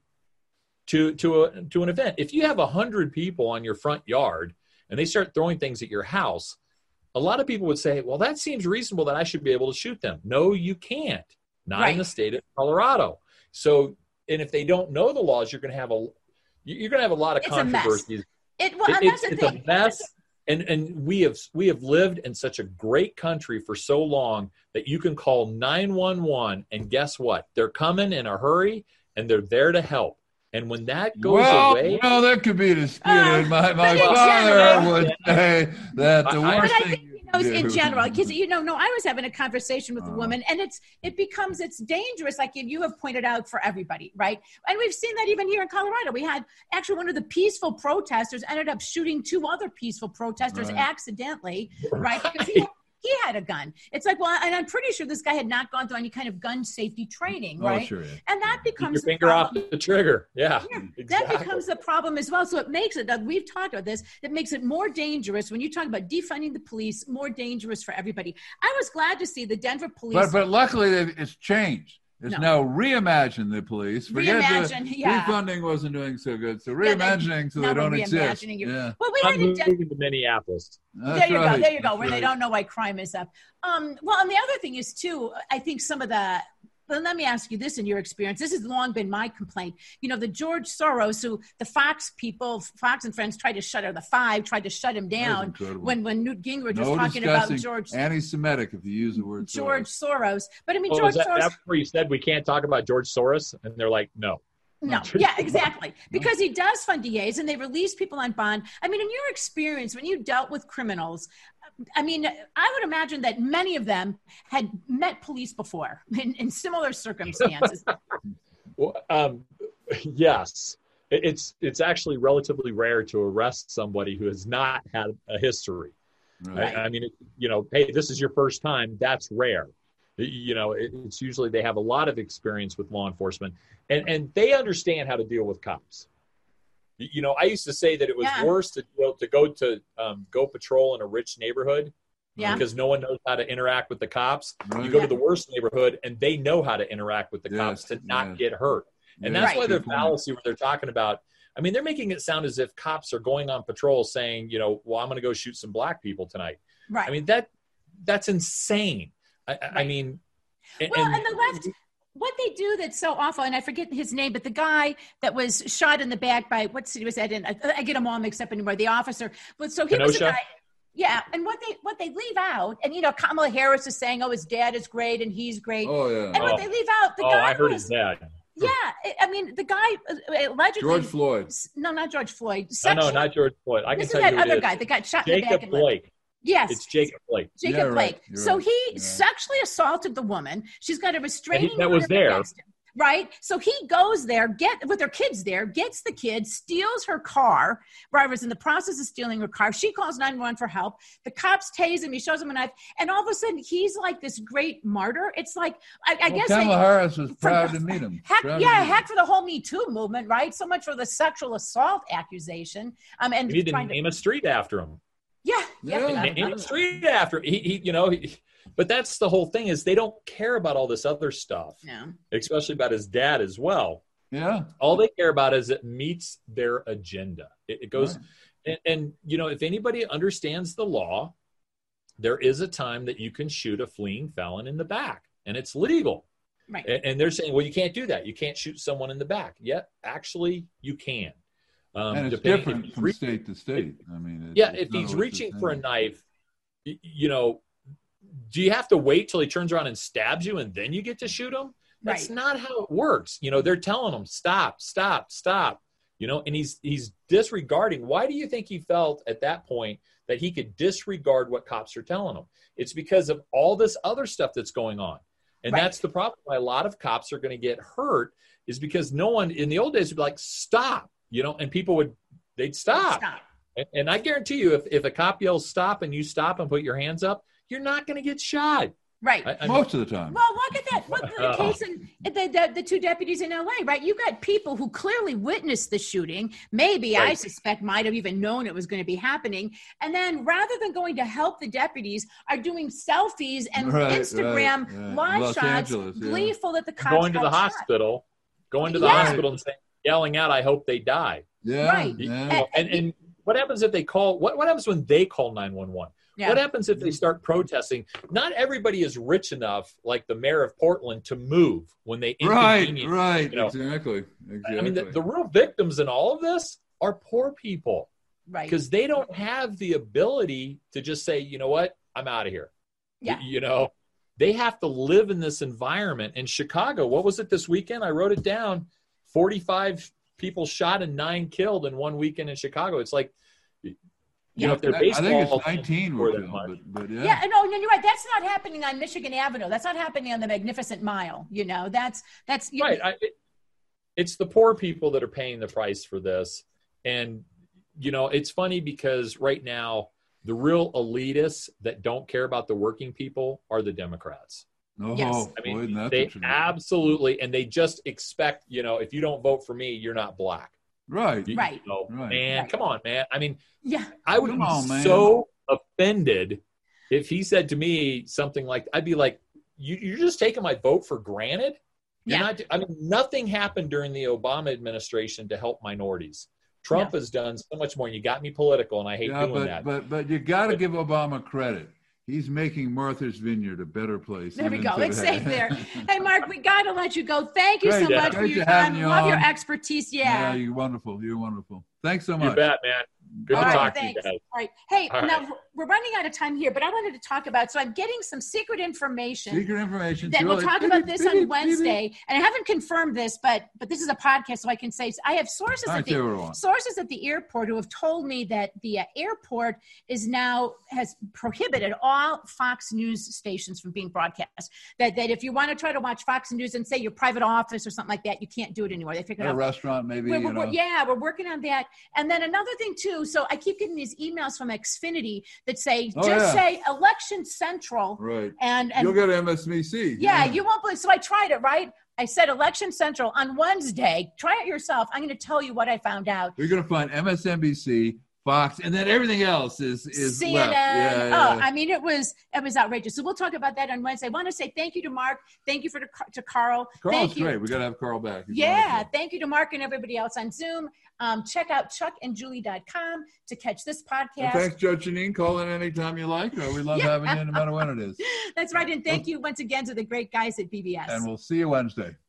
to, to, a, to an event. If you have one hundred people on your front yard and they start throwing things at your house, a lot of people would say, well, that seems reasonable that I should be able to shoot them. No, you can't. Not right. in the state of Colorado. So, and if they don't know the laws, you're going to have a you're going to have a lot of it's controversies. A mess. It, well, it, and that's it, the it's thing. a mess, and and we have we have lived in such a great country for so long that you can call nine one one, and guess what? They're coming in a hurry, and they're there to help. And when that goes well, away, well, that could be disputed. Uh, my my but in father general- would say that the I- I- worst But I thing think you he can knows do- in general, because you know, no, I was having a conversation with a Uh. woman, and it's it becomes it's dangerous, like you have pointed out, for everybody, right? And we've seen that even here in Colorado. We had actually one of the peaceful protesters ended up shooting two other peaceful protesters Right. accidentally, right? Because he, he had a gun. It's like, well, and I'm pretty sure this guy had not gone through any kind of gun safety training, Oh, right? sure, yeah. And that keep becomes your the finger off problem. the trigger. Yeah, Yeah, exactly. that becomes the problem as well. So it makes it, we've talked about this, it makes it more dangerous when you talk about defunding the police, more dangerous for everybody. I was glad to see the Denver police. But but luckily they've- it's changed. It's No. now reimagine the police. Forget Reimagine, the yeah. defunding wasn't doing so good. So Yeah, they- reimagining so now they we're don't exist. reimagining you. Yeah, well, we I'm had in Denver. moving to Minneapolis. that's There you right. go. There you go. That's Where they right. don't know why crime is up. Um, well, and the other thing is too, I think some of the, well, let me ask you this in your experience. This has long been my complaint. You know, the George Soros, who the Fox people, Fox and Friends tried to shut, or the Five tried to shut him down incredible. when, when Newt Gingrich No was talking about discussing George anti-Semitic if you use the word George Soros. Soros. But I mean, Oh, George is that, Soros. that's where you said we can't talk about George Soros? And they're like, no. No, yeah, exactly. Because he does fund D As and they release people on bond. I mean, in your experience, when you dealt with criminals, I mean, I would imagine that many of them had met police before in, in similar circumstances. Well, um, yes. it's it's actually relatively rare to arrest somebody who has not had a history. Right. I, I mean, it, you know, hey, this is your first time. That's rare. You know, it, it's usually they have a lot of experience with law enforcement, and and they understand how to deal with cops. You know, I used to say that it was yeah. worse to deal, to go to um, go patrol in a rich neighborhood yeah. because no one knows how to interact with the cops. Right. You go yeah. to the worst neighborhood, and they know how to interact with the yes. cops to not yes. get hurt. And yeah. that's right. why their fallacy where they're talking about, I mean, they're making it sound as if cops are going on patrol saying, you know, well, I'm going to go shoot some black people tonight. Right. I mean, that that's insane. I, right. I mean, well, and, and the left, what they do that's so awful, and I forget his name, but the guy that was shot in the back by, what city was that in? I, I get them all mixed up anymore. The officer. But so he Kenosha? was a guy. Yeah, and what they what they leave out, and you know, Kamala Harris is saying, "Oh, his dad is great and he's great." Oh yeah. And oh. what they leave out, the oh, guy. I heard was, his dad. Yeah, I mean, the guy allegedly. George Floyd. No, not George Floyd. No, no, not George Floyd. I this can is tell that you other it guy is. that got shot Jacob in the back. And Blake. Yes. It's Jacob Blake. Jacob yeah, Blake. right. So right. he yeah. sexually assaulted the woman. She's got a restraining he, that was order there. against him. Right. So he goes there, get with her kids there, gets the kids, steals her car. Barbara's in the process of stealing her car. She calls nine one one for help. The cops tase him. He shows him a knife. And all of a sudden, he's like this great martyr. It's like, I, I well, guess. Kamala they, Harris was proud for, to meet him. Heck, proud yeah, meet heck him. for the whole Me Too movement, right? So much for the sexual assault accusation. Um, and we need to name to, a street after him. Yeah. Yeah. yeah. Name a street after he, he you know, he, but that's the whole thing is they don't care about all this other stuff, no. especially about his dad as well. Yeah. All they care about is it meets their agenda. It, it goes, right. and, and, you know, if anybody understands the law, there is a time that you can shoot a fleeing felon in the back, and it's legal. Right. And, and they're saying, well, you can't do that. You can't shoot someone in the back. Yet, actually, you can. Um, and it's different from re- state to state. I mean, yeah, if he's reaching for a knife, you, you know, do you have to wait till he turns around and stabs you and then you get to shoot him? That's right. not how it works. You know, they're telling him, stop, stop, stop, you know, and he's, he's disregarding. Why do you think he felt at that point that he could disregard what cops are telling him? It's because of all this other stuff that's going on. And right. that's the problem. Why a lot of cops are going to get hurt is because no one in the old days would be like, stop, you know, and people would, they'd stop. stop. And, and I guarantee you, if, if a cop yells stop and you stop and put your hands up, you're not going to get shot. Right. I, I Most mean, of the time. Well, look at that. Look at the case in the, the, the two deputies in L A, right? You got people who clearly witnessed the shooting. Maybe, right. I suspect, might have even known it was going to be happening. And then rather than going to help the deputies, are doing selfies and right, Instagram right, right. live Los shots, Angeles, yeah. gleeful that the cops going to the shot. hospital, going to the yeah. hospital and saying, yelling out, I hope they die. Yeah. Right. Yeah. And, and, and what happens if they call, what, what happens when they call nine one one? Yeah. What happens if they start protesting? Not everybody is rich enough, like the mayor of Portland, to move when they inconvenience. Right, right, you know? exactly, exactly. I mean, the, the real victims in all of this are poor people. Right. Because they don't have the ability to just say, you know what, I'm out of here. Yeah. You know, they have to live in this environment. In Chicago, what was it this weekend? I wrote it down. forty-five people shot and nine killed in one weekend in Chicago. It's like, you yeah. know, if they're baseball, I think it's nineteen were killed, but, but yeah. Yeah, no, no, you're right. That's not happening on Michigan Avenue. That's not happening on the Magnificent Mile. You know, that's that's you right. know, I, it, it's the poor people that are paying the price for this, and you know, it's funny because right now the real elitists that don't care about the working people are the Democrats. Oh, yes. I mean, boy, they absolutely, and they just expect, you know, if you don't vote for me, you're not black. Right. You, right. You know, right. Man, right. come on, man. I mean, yeah. I would come be on, so offended if he said to me something like, I'd be like, you, you're just taking my vote for granted. You're yeah. not, I mean, nothing happened during the Obama administration to help minorities. Trump yeah. has done so much more. And you got me political, and I hate yeah, doing but, that. But but you got to give Obama credit. He's making Martha's Vineyard a better place. There we go. It's safe there. Hey, Mark, we got to let you go. Thank you Great, so yeah. much for Great your to have time. you Love on. your expertise. Yeah. Yeah, you're wonderful. You're wonderful. Thanks so much. You bet, man. Good All to right, talk thanks. to you guys. All right. Hey, All now right. we're running out of time here, but I wanted to talk about, so I'm getting some secret information. Secret information. That we'll talk about this on Wednesday. And I haven't confirmed this, but but this is a podcast, so I can say, I have sources at the sources at the airport who have told me that the uh, airport is now, has prohibited all Fox News stations from being broadcast. That that if you want to try to watch Fox News and say your private office or something like that, you can't do it anymore. They figured a out. restaurant, maybe. We're, you we're, know. Yeah, we're working on that. And then another thing too, so I keep getting these emails from Xfinity that say, Oh, just yeah. say Election Central. Right. And, and You'll get M S N B C. Yeah, you won't believe. So I tried it, right? I said Election Central on Wednesday. Try it yourself. I'm going to tell you what I found out. You're going to find M S N B C, Fox, and then everything else is is C N N. left. Yeah, oh, yeah. I mean, it was it was outrageous. So we'll talk about that on Wednesday. I want to say thank you to Mark. Thank you for to, to Carl. Carl's thank you. great. We got to have Carl back. He's Yeah, wonderful. thank you to Mark and everybody else on Zoom. Um, check out chuck and julie dot com to catch this podcast. And thanks, Judge Janine. Call in anytime you like. We love Yeah. having you no matter when it is. That's right. And thank you once again to the great guys at B B S. And we'll see you Wednesday.